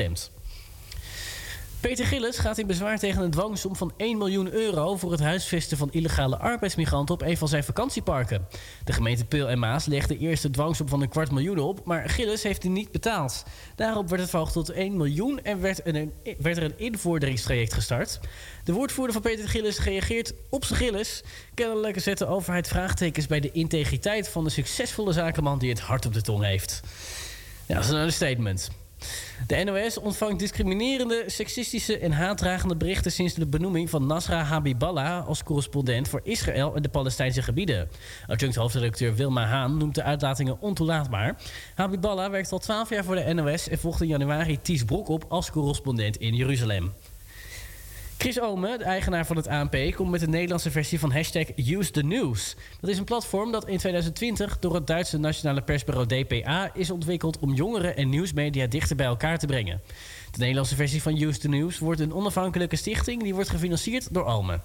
Peter Gillis gaat in bezwaar tegen een dwangsom van één miljoen euro voor het huisvesten van illegale arbeidsmigranten op een van zijn vakantieparken. De gemeente Peel en Maas legde eerst de dwangsom van een kwart miljoen op, maar Gillis heeft die niet betaald. Daarop werd het verhoogd tot één miljoen en werd, een, werd er een invorderingstraject gestart. De woordvoerder van Peter Gillis reageert op zijn Gillis. Kennelijk zet de overheid vraagtekens bij de integriteit van de succesvolle zakenman die het hart op de tong heeft. Ja, dat is een understatement. De N O S ontvangt discriminerende, seksistische en haatdragende berichten sinds de benoeming van Nasra Habiballah als correspondent voor Israël en de Palestijnse gebieden. Adjunct hoofdredacteur Wilma Haan noemt de uitlatingen ontoelaatbaar. Habiballah werkt al twaalf jaar voor de N O S en volgt in januari Ties Brok op als correspondent in Jeruzalem. Chris Omen, de eigenaar van het A N P, komt met de Nederlandse versie van hashtag UseTheNews. Dat is een platform dat in tweeduizend twintig door het Duitse nationale persbureau D P A is ontwikkeld om jongeren en nieuwsmedia dichter bij elkaar te brengen. De Nederlandse versie van UseTheNews wordt een onafhankelijke stichting die wordt gefinancierd door Omen.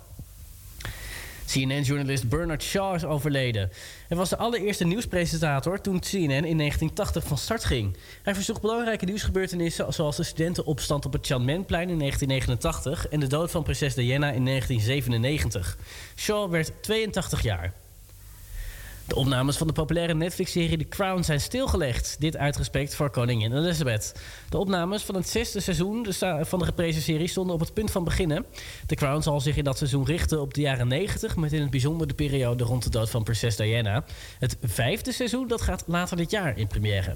C N N-journalist Bernard Shaw is overleden. Hij was de allereerste nieuwspresentator toen C N N in negentien tachtig van start ging. Hij versloeg belangrijke nieuwsgebeurtenissen zoals de studentenopstand op het Tiananmenplein in negentien negenentachtig en de dood van prinses Diana in negentien zevenennegentig. Shaw werd tweeëntachtig jaar. De opnames van de populaire Netflix-serie The Crown zijn stilgelegd. Dit uit respect voor koningin Elizabeth. De opnames van het zesde seizoen van de geprezen serie stonden op het punt van beginnen. The Crown zal zich in dat seizoen richten op de jaren negentig... met in het bijzonder de periode rond de dood van prinses Diana. Het vijfde seizoen dat gaat later dit jaar in première.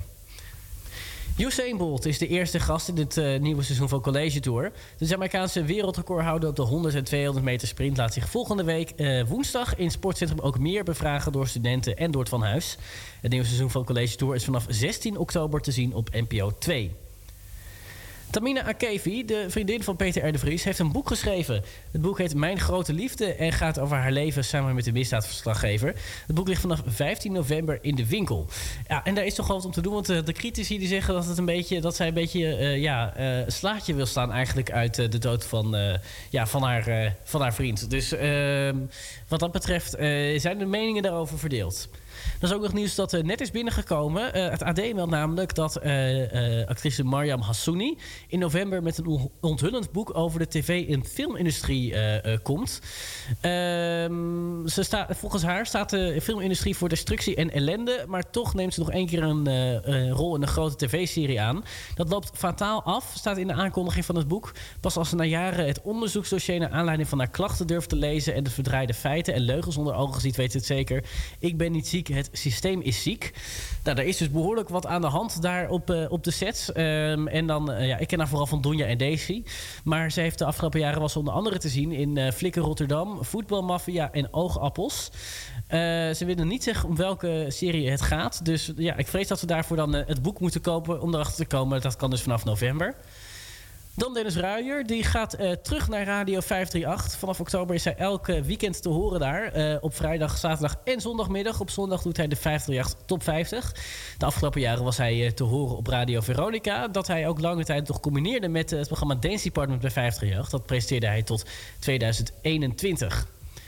Usain Bolt is de eerste gast in dit uh, nieuwe seizoen van College Tour. De Jamaicaanse wereldrecordhouder op de honderd en tweehonderd meter sprint laat zich volgende week uh, woensdag in Sportcentrum Ook Meer bevragen door studenten en door het Van Huis. Het nieuwe seizoen van College Tour is vanaf zestien oktober te zien op N P O twee. Tamina Akevi, de vriendin van Peter R. de Vries, heeft een boek geschreven. Het boek heet Mijn Grote Liefde en gaat over haar leven samen met de misdaadverslaggever. Het boek ligt vanaf vijftien november in de winkel. Ja, en daar is toch wel wat om te doen, want de, de critici die zeggen dat, het een beetje, dat zij een beetje uh, ja, uh, een slaatje wil slaan eigenlijk uit uh, de dood van, uh, ja, van, haar, uh, van haar vriend. Dus uh, wat dat betreft uh, zijn de meningen daarover verdeeld. Er is ook nog nieuws dat uh, net is binnengekomen. Uh, het A D meldt namelijk dat uh, uh, actrice Mariam Hassouni in november met een onthullend boek over de tv- en filmindustrie uh, uh, komt. Uh, ze sta, volgens haar staat de filmindustrie voor destructie en ellende, maar toch neemt ze nog één keer een uh, uh, rol in een grote tv-serie aan. Dat loopt fataal af, staat in de aankondiging van het boek. Pas als ze na jaren het onderzoeksdossier naar aanleiding van haar klachten durft te lezen en de verdraaide feiten en leugens onder ogen ziet, weet ze het zeker. Ik ben niet ziek. ziek, het systeem is ziek. Nou, er is dus behoorlijk wat aan de hand daar op, uh, op de sets. Um, en dan, uh, ja, ik ken haar vooral van Donja en Daisy. Maar ze heeft de afgelopen jaren was onder andere te zien in uh, Flikker Rotterdam, Voetbalmafia en Oogappels. Uh, ze willen niet zeggen om welke serie het gaat. Dus ja, ik vrees dat we daarvoor dan uh, het boek moeten kopen om erachter te komen. Dat kan dus vanaf november. Dan Dennis Ruijer, die gaat uh, terug naar Radio vijf drie acht. Vanaf oktober is hij elke weekend te horen daar. Uh, op vrijdag, zaterdag en zondagmiddag. Op zondag doet hij de vijf drie acht Top vijftig. De afgelopen jaren was hij uh, te horen op Radio Veronica. Dat hij ook lange tijd nog combineerde met uh, het programma Dance Department bij vijf drie acht. Dat presenteerde hij tot tweeduizend eenentwintig.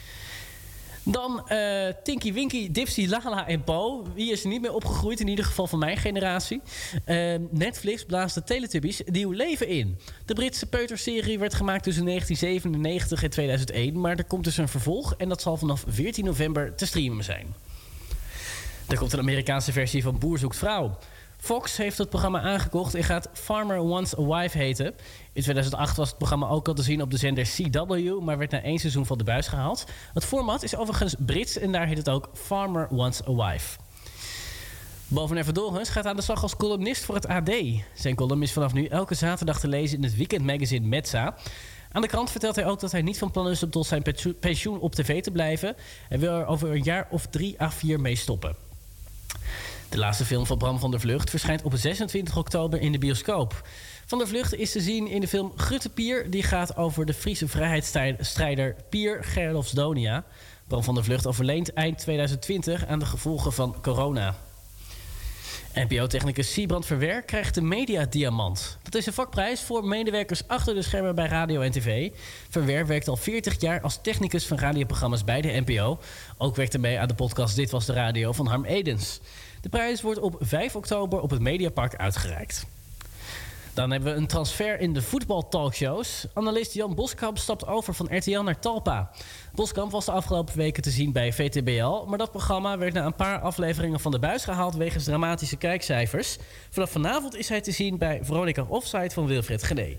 Dan uh, Tinky Winky, Dipsy, Lala en Po. Wie is er niet meer opgegroeid, in ieder geval van mijn generatie. Uh, Netflix blaast de Teletubbies nieuw leven in. De Britse peuterserie werd gemaakt tussen negentien zevenennegentig en tweeduizend één. Maar er komt dus een vervolg en dat zal vanaf veertien november te streamen zijn. Er komt een Amerikaanse versie van Boer zoekt vrouw. Fox heeft het programma aangekocht en gaat Farmer Wants a Wife heten. In tweeduizend acht was het programma ook al te zien op de zender C W, maar werd na één seizoen van de buis gehaald. Het format is overigens Brits en daar heet het ook Farmer Wants a Wife. Boven Verdogens gaat aan de slag als columnist voor het A D. Zijn column is vanaf nu elke zaterdag te lezen in het weekendmagazine Metza. Aan de krant vertelt hij ook dat hij niet van plan is om tot zijn pensioen op tv te blijven. Hij wil er over een jaar of drie à vier mee stoppen. De laatste film van Bram van der Vlucht verschijnt op zesentwintig oktober in de bioscoop. Van der Vlucht is te zien in de film Grutte Pier. Die gaat over de Friese vrijheidsstrijder Pier Gerlofs Donia. Bram van der Vlucht overleed eind tweeduizend twintig aan de gevolgen van corona. N P O-technicus Siebrand Verwer krijgt de Media Diamant. Dat is een vakprijs voor medewerkers achter de schermen bij radio en tv. Verwer werkt al veertig jaar als technicus van radioprogramma's bij de N P O. Ook werkte mee aan de podcast Dit Was de Radio van Harm Edens. De prijs wordt op vijf oktober op het Mediapark uitgereikt. Dan hebben we een transfer in de voetbaltalkshows. Analist Jan Boskamp stapt over van R T L naar Talpa. Boskamp was de afgelopen weken te zien bij V T B L... maar dat programma werd na een paar afleveringen van de buis gehaald... wegens dramatische kijkcijfers. Vanaf vanavond is hij te zien bij Veronica Offside van Wilfred Gené.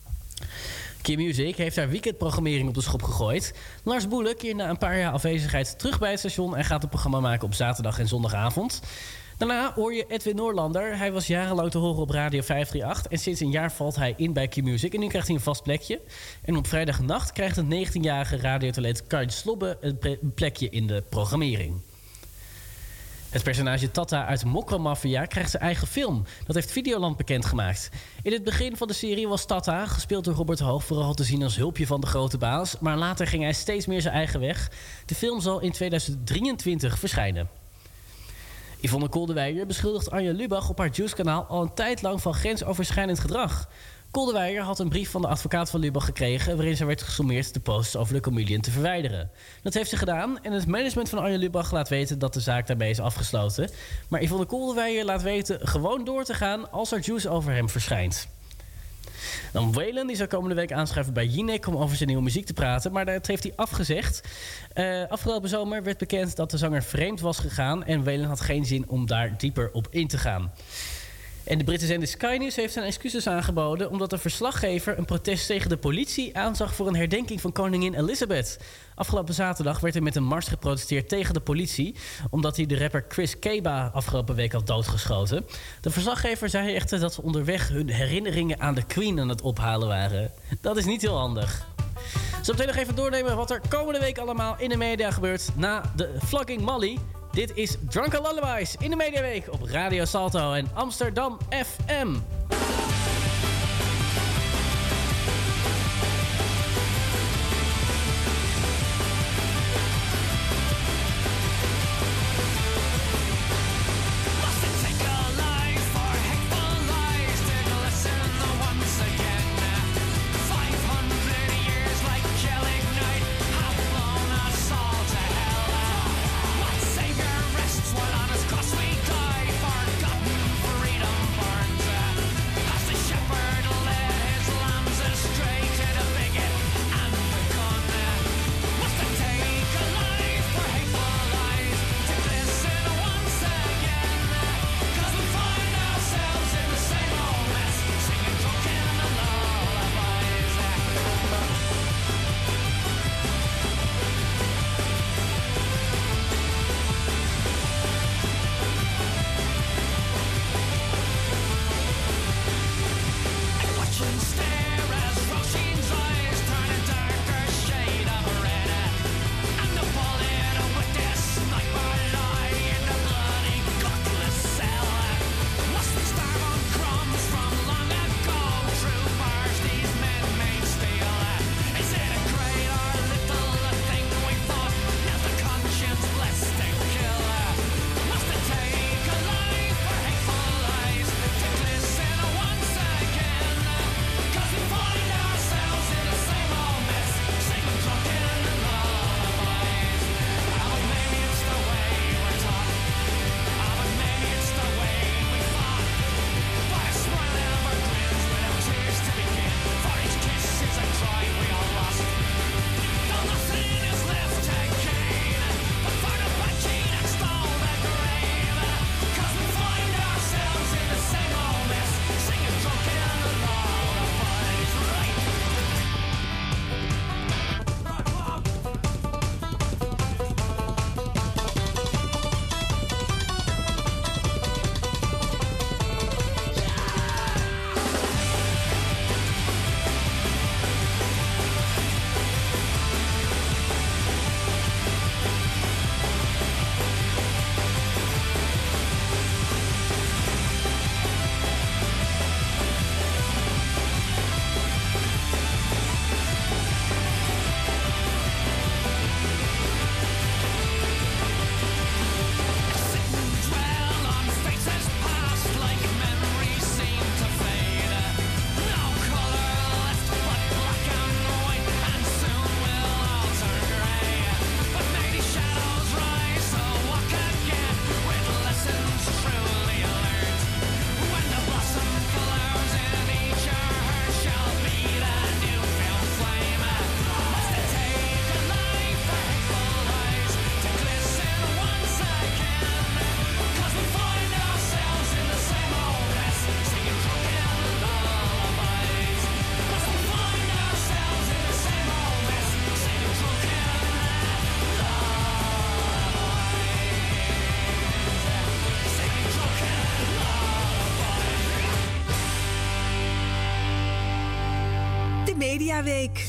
Q-Music heeft haar weekendprogrammering op de schop gegooid. Lars Boele keert na een paar jaar afwezigheid terug bij het station... en gaat het programma maken op zaterdag en zondagavond. Daarna hoor je Edwin Noorlander. Hij was jarenlang te horen op Radio vijf drie acht... en sinds een jaar valt hij in bij Q-Music... en nu krijgt hij een vast plekje. En op vrijdagnacht krijgt het negentienjarige radiotalent Karin Slobbe... een plekje in de programmering. Het personage Tata uit Mokro Mafia krijgt zijn eigen film. Dat heeft Videoland bekendgemaakt. In het begin van de serie was Tata, gespeeld door Robert Hoog... vooral te zien als hulpje van de grote baas... maar later ging hij steeds meer zijn eigen weg. De film zal in tweeduizend drieëntwintig verschijnen. Yvonne Koldewijer beschuldigt Anja Lubach op haar Juice-kanaal... al een tijd lang van grensoverschrijdend gedrag. Koldewijer had een brief van de advocaat van Lubach gekregen... waarin ze werd gesommeerd de posts over de comedian te verwijderen. Dat heeft ze gedaan en het management van Anja Lubach laat weten... dat de zaak daarmee is afgesloten. Maar Yvonne Koldewijer laat weten gewoon door te gaan... als er Juice over hem verschijnt. Dan Waylon, die zou komende week aanschuiven bij Jinek om over zijn nieuwe muziek te praten, maar dat heeft hij afgezegd. Uh, afgelopen zomer werd bekend dat de zanger vreemd was gegaan en Waylon had geen zin om daar dieper op in te gaan. En de Britse zender Sky News heeft zijn excuses aangeboden... omdat de verslaggever een protest tegen de politie aanzag... voor een herdenking van koningin Elizabeth. Afgelopen zaterdag werd er met een mars geprotesteerd tegen de politie... omdat hij de rapper Chris Keba afgelopen week had doodgeschoten. De verslaggever zei echter dat ze onderweg hun herinneringen aan de Queen aan het ophalen waren. Dat is niet heel handig. Zo meteen nog even doornemen wat er komende week allemaal in de media gebeurt... na de Flogging Molly... Dit is Drunken Lullabies in de Mediaweek op Radio Salto en Amsterdam F M. While on his cross we die, forgotten freedom burns. Mediaweek.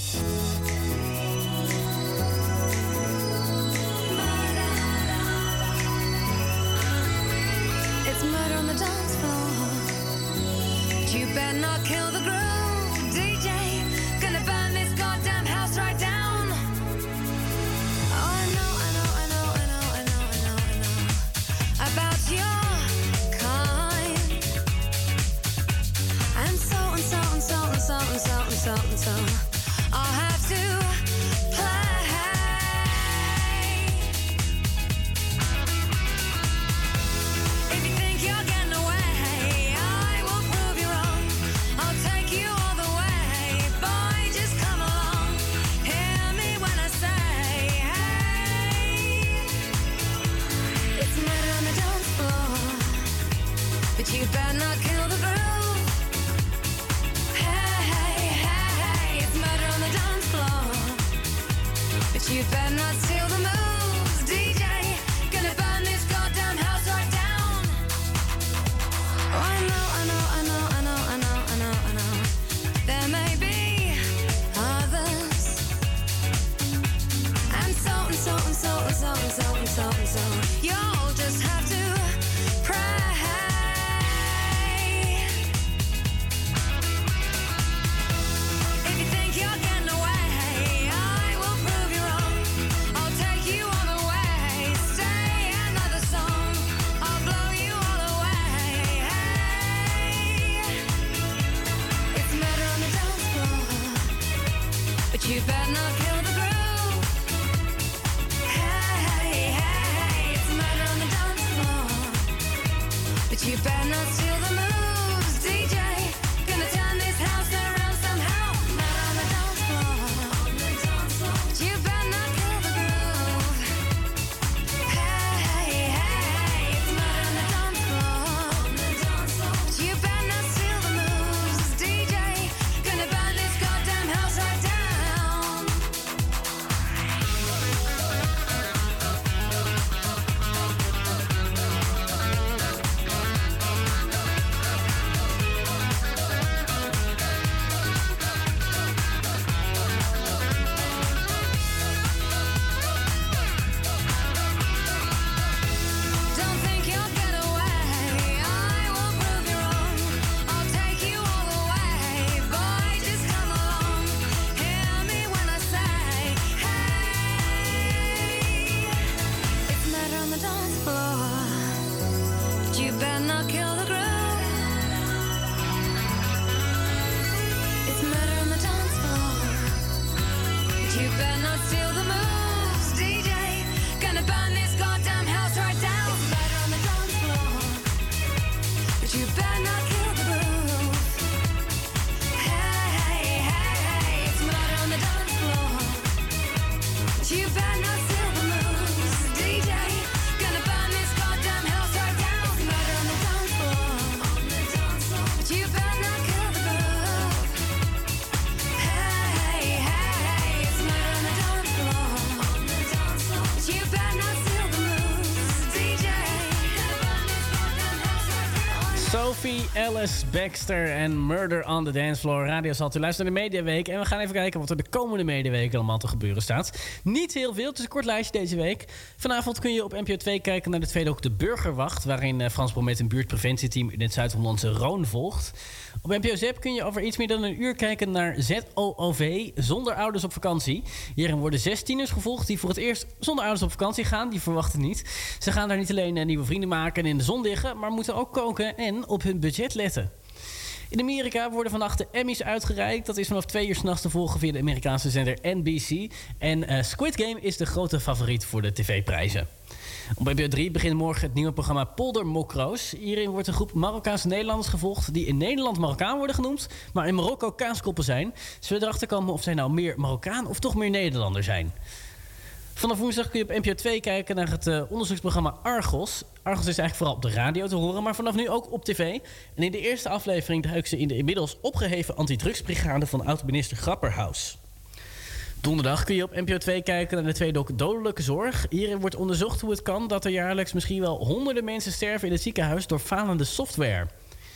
It's murder on the dance floor. You better not kill the groove, D J. Gonna burn this goddamn house right down. Oh, I know, I know, I know, I know, I know, I know, I know about your kind. And so and so and so and so and so and so and so I'll have to play. If you think you're getting away, I will prove you wrong. I'll take you all the way. Boy, just come along. Hear me when I say, hey. It's murder on the dance floor, but you better not kill the groove. Hey, hey, hey, hey. It's murder on the dance floor, but you better not steal the moves, D J. Gonna burn this goddamn house right down. Oh, I know, I know, I know, I know, I know, I know, I know. There may be others. And so and so and so and so and so and so and so. You'll just have to pray. If you think you're getting away, I will prove you wrong. I'll take you all the way. Say another song, I'll blow you all away. Hey, it's murder on the dance floor, but you better not kill the groove. Hey, hey, hey, it's murder on the dance floor, but you better not steal the moves, D J. Gonna turn this house around somehow. Murder on the dance floor, but you better not kill the groove. Hey, hey, hey, it's murder on the dance floor, but you better not steal the moves, D J. Gonna burn this goddamn house right down. Don't think you'll get away, I will prove you wrong. I'll take you all the way. Boy, just come along. Hear me when I say, hey. It's murder on the dance floor, but you better not kill the groove. It's murder on the dance floor, but you better not steal the moves, D J. Gonna burn this goddamn house right down. It's murder on the dance floor, but you better not kill the groove. Hey, hey, hey, hey, it's murder on the dance floor, but you better not steal the moves, D J. Gonna burn this goddamn house right down. It's murder on the dance floor, but you better not kill the groove. Hey, hey, hey, it's murder on the dance floor, but you better not steal the moves, D J. Gonna burn this goddamn house right down. Sophie Ellis Baxter en Murder on the Dance Floor. Radio Salto, luister naar de Mediaweek. En we gaan even kijken wat er de komende Mediaweek allemaal te gebeuren staat. Niet heel veel, het is een kort lijstje deze week. Vanavond kun je op N P O twee kijken naar de tweede ook de Burgerwacht, waarin eh, Frans Bromet een buurtpreventieteam in het Zuid-Hollandse Roon volgt. Op N P O Zep kun je over iets meer dan een uur kijken naar Z O O V, zonder ouders op vakantie. Hierin worden zes tieners gevolgd die voor het eerst zonder ouders op vakantie gaan. Die verwachten niet. Ze gaan daar niet alleen eh, nieuwe vrienden maken en in de zon liggen, maar moeten ook koken en op hun budget letten. In Amerika worden vannacht de Emmys uitgereikt. Dat is vanaf twee uur 's nachts te volgen via de Amerikaanse zender N B C. En uh, Squid Game is de grote favoriet voor de tv-prijzen. Op N P O drie begint morgen het nieuwe programma Polder Mokroos. Hierin wordt een groep Marokkaanse Nederlanders gevolgd die in Nederland Marokkaan worden genoemd, maar in Marokko kaaskoppen zijn. Ze willen erachter komen of zij nou meer Marokkaan of toch meer Nederlander zijn. Vanaf woensdag kun je op N P O twee kijken naar het uh, onderzoeksprogramma Argos. Argos is eigenlijk vooral op de radio te horen, maar vanaf nu ook op tv. En in de eerste aflevering duiken ze in de inmiddels opgeheven antidrugsbrigade van oud-minister Grapperhaus. Donderdag kun je op N P O twee kijken naar de tweede doc Dodelijke Zorg. Hierin wordt onderzocht hoe het kan dat er jaarlijks misschien wel honderden mensen sterven in het ziekenhuis door falende software.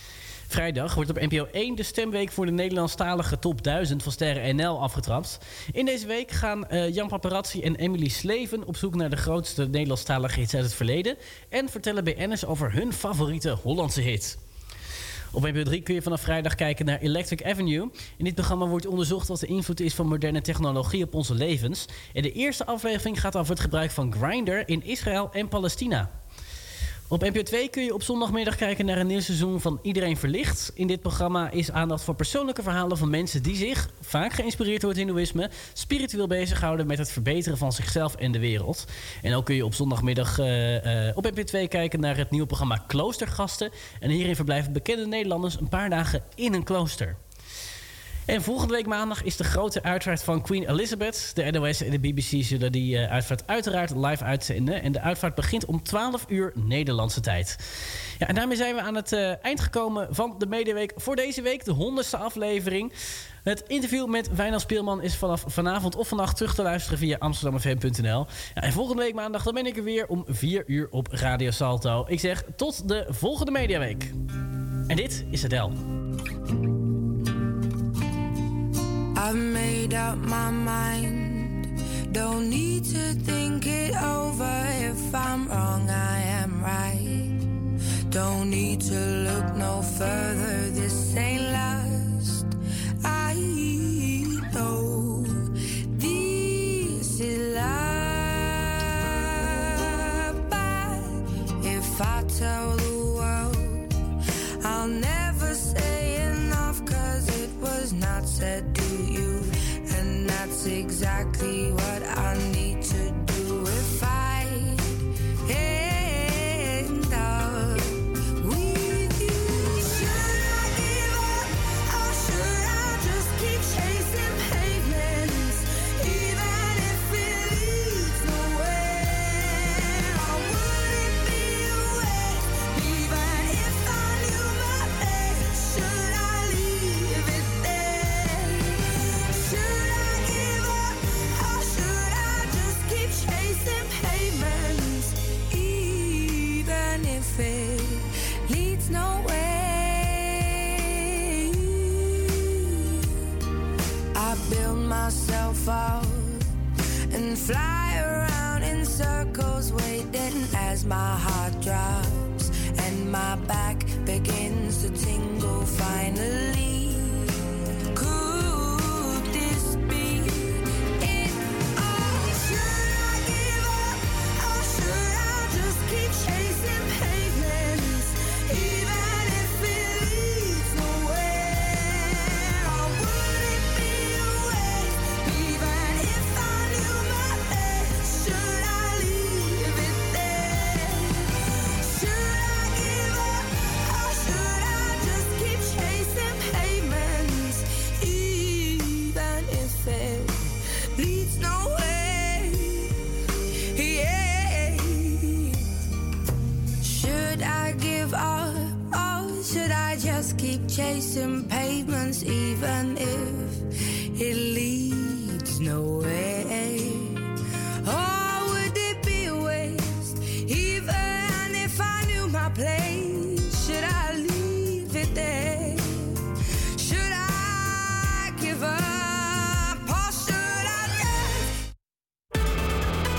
Vrijdag wordt op N P O één de stemweek voor de Nederlandstalige top duizend van Sterren N L afgetrapt. In deze week gaan uh, Jan Paparazzi en Emily Sleven op zoek naar de grootste Nederlandstalige hits uit het verleden en vertellen B N'ers over hun favoriete Hollandse hit. Op N P O drie kun je vanaf vrijdag kijken naar Electric Avenue. In dit programma wordt onderzocht wat de invloed is van moderne technologie op onze levens. En de eerste aflevering gaat over het gebruik van Grindr in Israël en Palestina. Op N P O twee kun je op zondagmiddag kijken naar een nieuw seizoen van Iedereen Verlicht. In dit programma is aandacht voor persoonlijke verhalen van mensen die zich, vaak geïnspireerd door het hindoeïsme, spiritueel bezighouden met het verbeteren van zichzelf en de wereld. En ook kun je op zondagmiddag uh, uh, op N P O twee kijken naar het nieuwe programma Kloostergasten. En hierin verblijven bekende Nederlanders een paar dagen in een klooster. En volgende week maandag is de grote uitvaart van Queen Elizabeth. De N O S en de B B C zullen die uh, uitvaart uiteraard live uitzenden. En de uitvaart begint om twaalf uur Nederlandse tijd. Ja, en daarmee zijn we aan het uh, eind gekomen van de Mediaweek voor deze week. De honderdste aflevering. Het interview met Wijnand Speelman is vanaf vanavond of vannacht terug te luisteren via amsterdam f m punt n l. Ja, en volgende week maandag dan ben ik er weer om vier uur op Radio Salto. Ik zeg tot de volgende Mediaweek. En dit is Adele. I've made up my mind. Don't need to think it over. If I'm wrong, I am right. Don't need to look no further. This ain't last. I know this is love. But if I tell the world, I'll never say enough, 'cause it was not said to you, and that's exactly what I need to do if I end up with you. Should I give up, or should I just keep chasing pavements, even if it leads nowhere? Or would it be a waste, even if I knew my best? Should I leave it there? Should I give up, or should I just keep chasing pavements, even if it leads nowhere? I build myself up and fly around in circles, waiting as my heart drops and my back begins to tingle finally.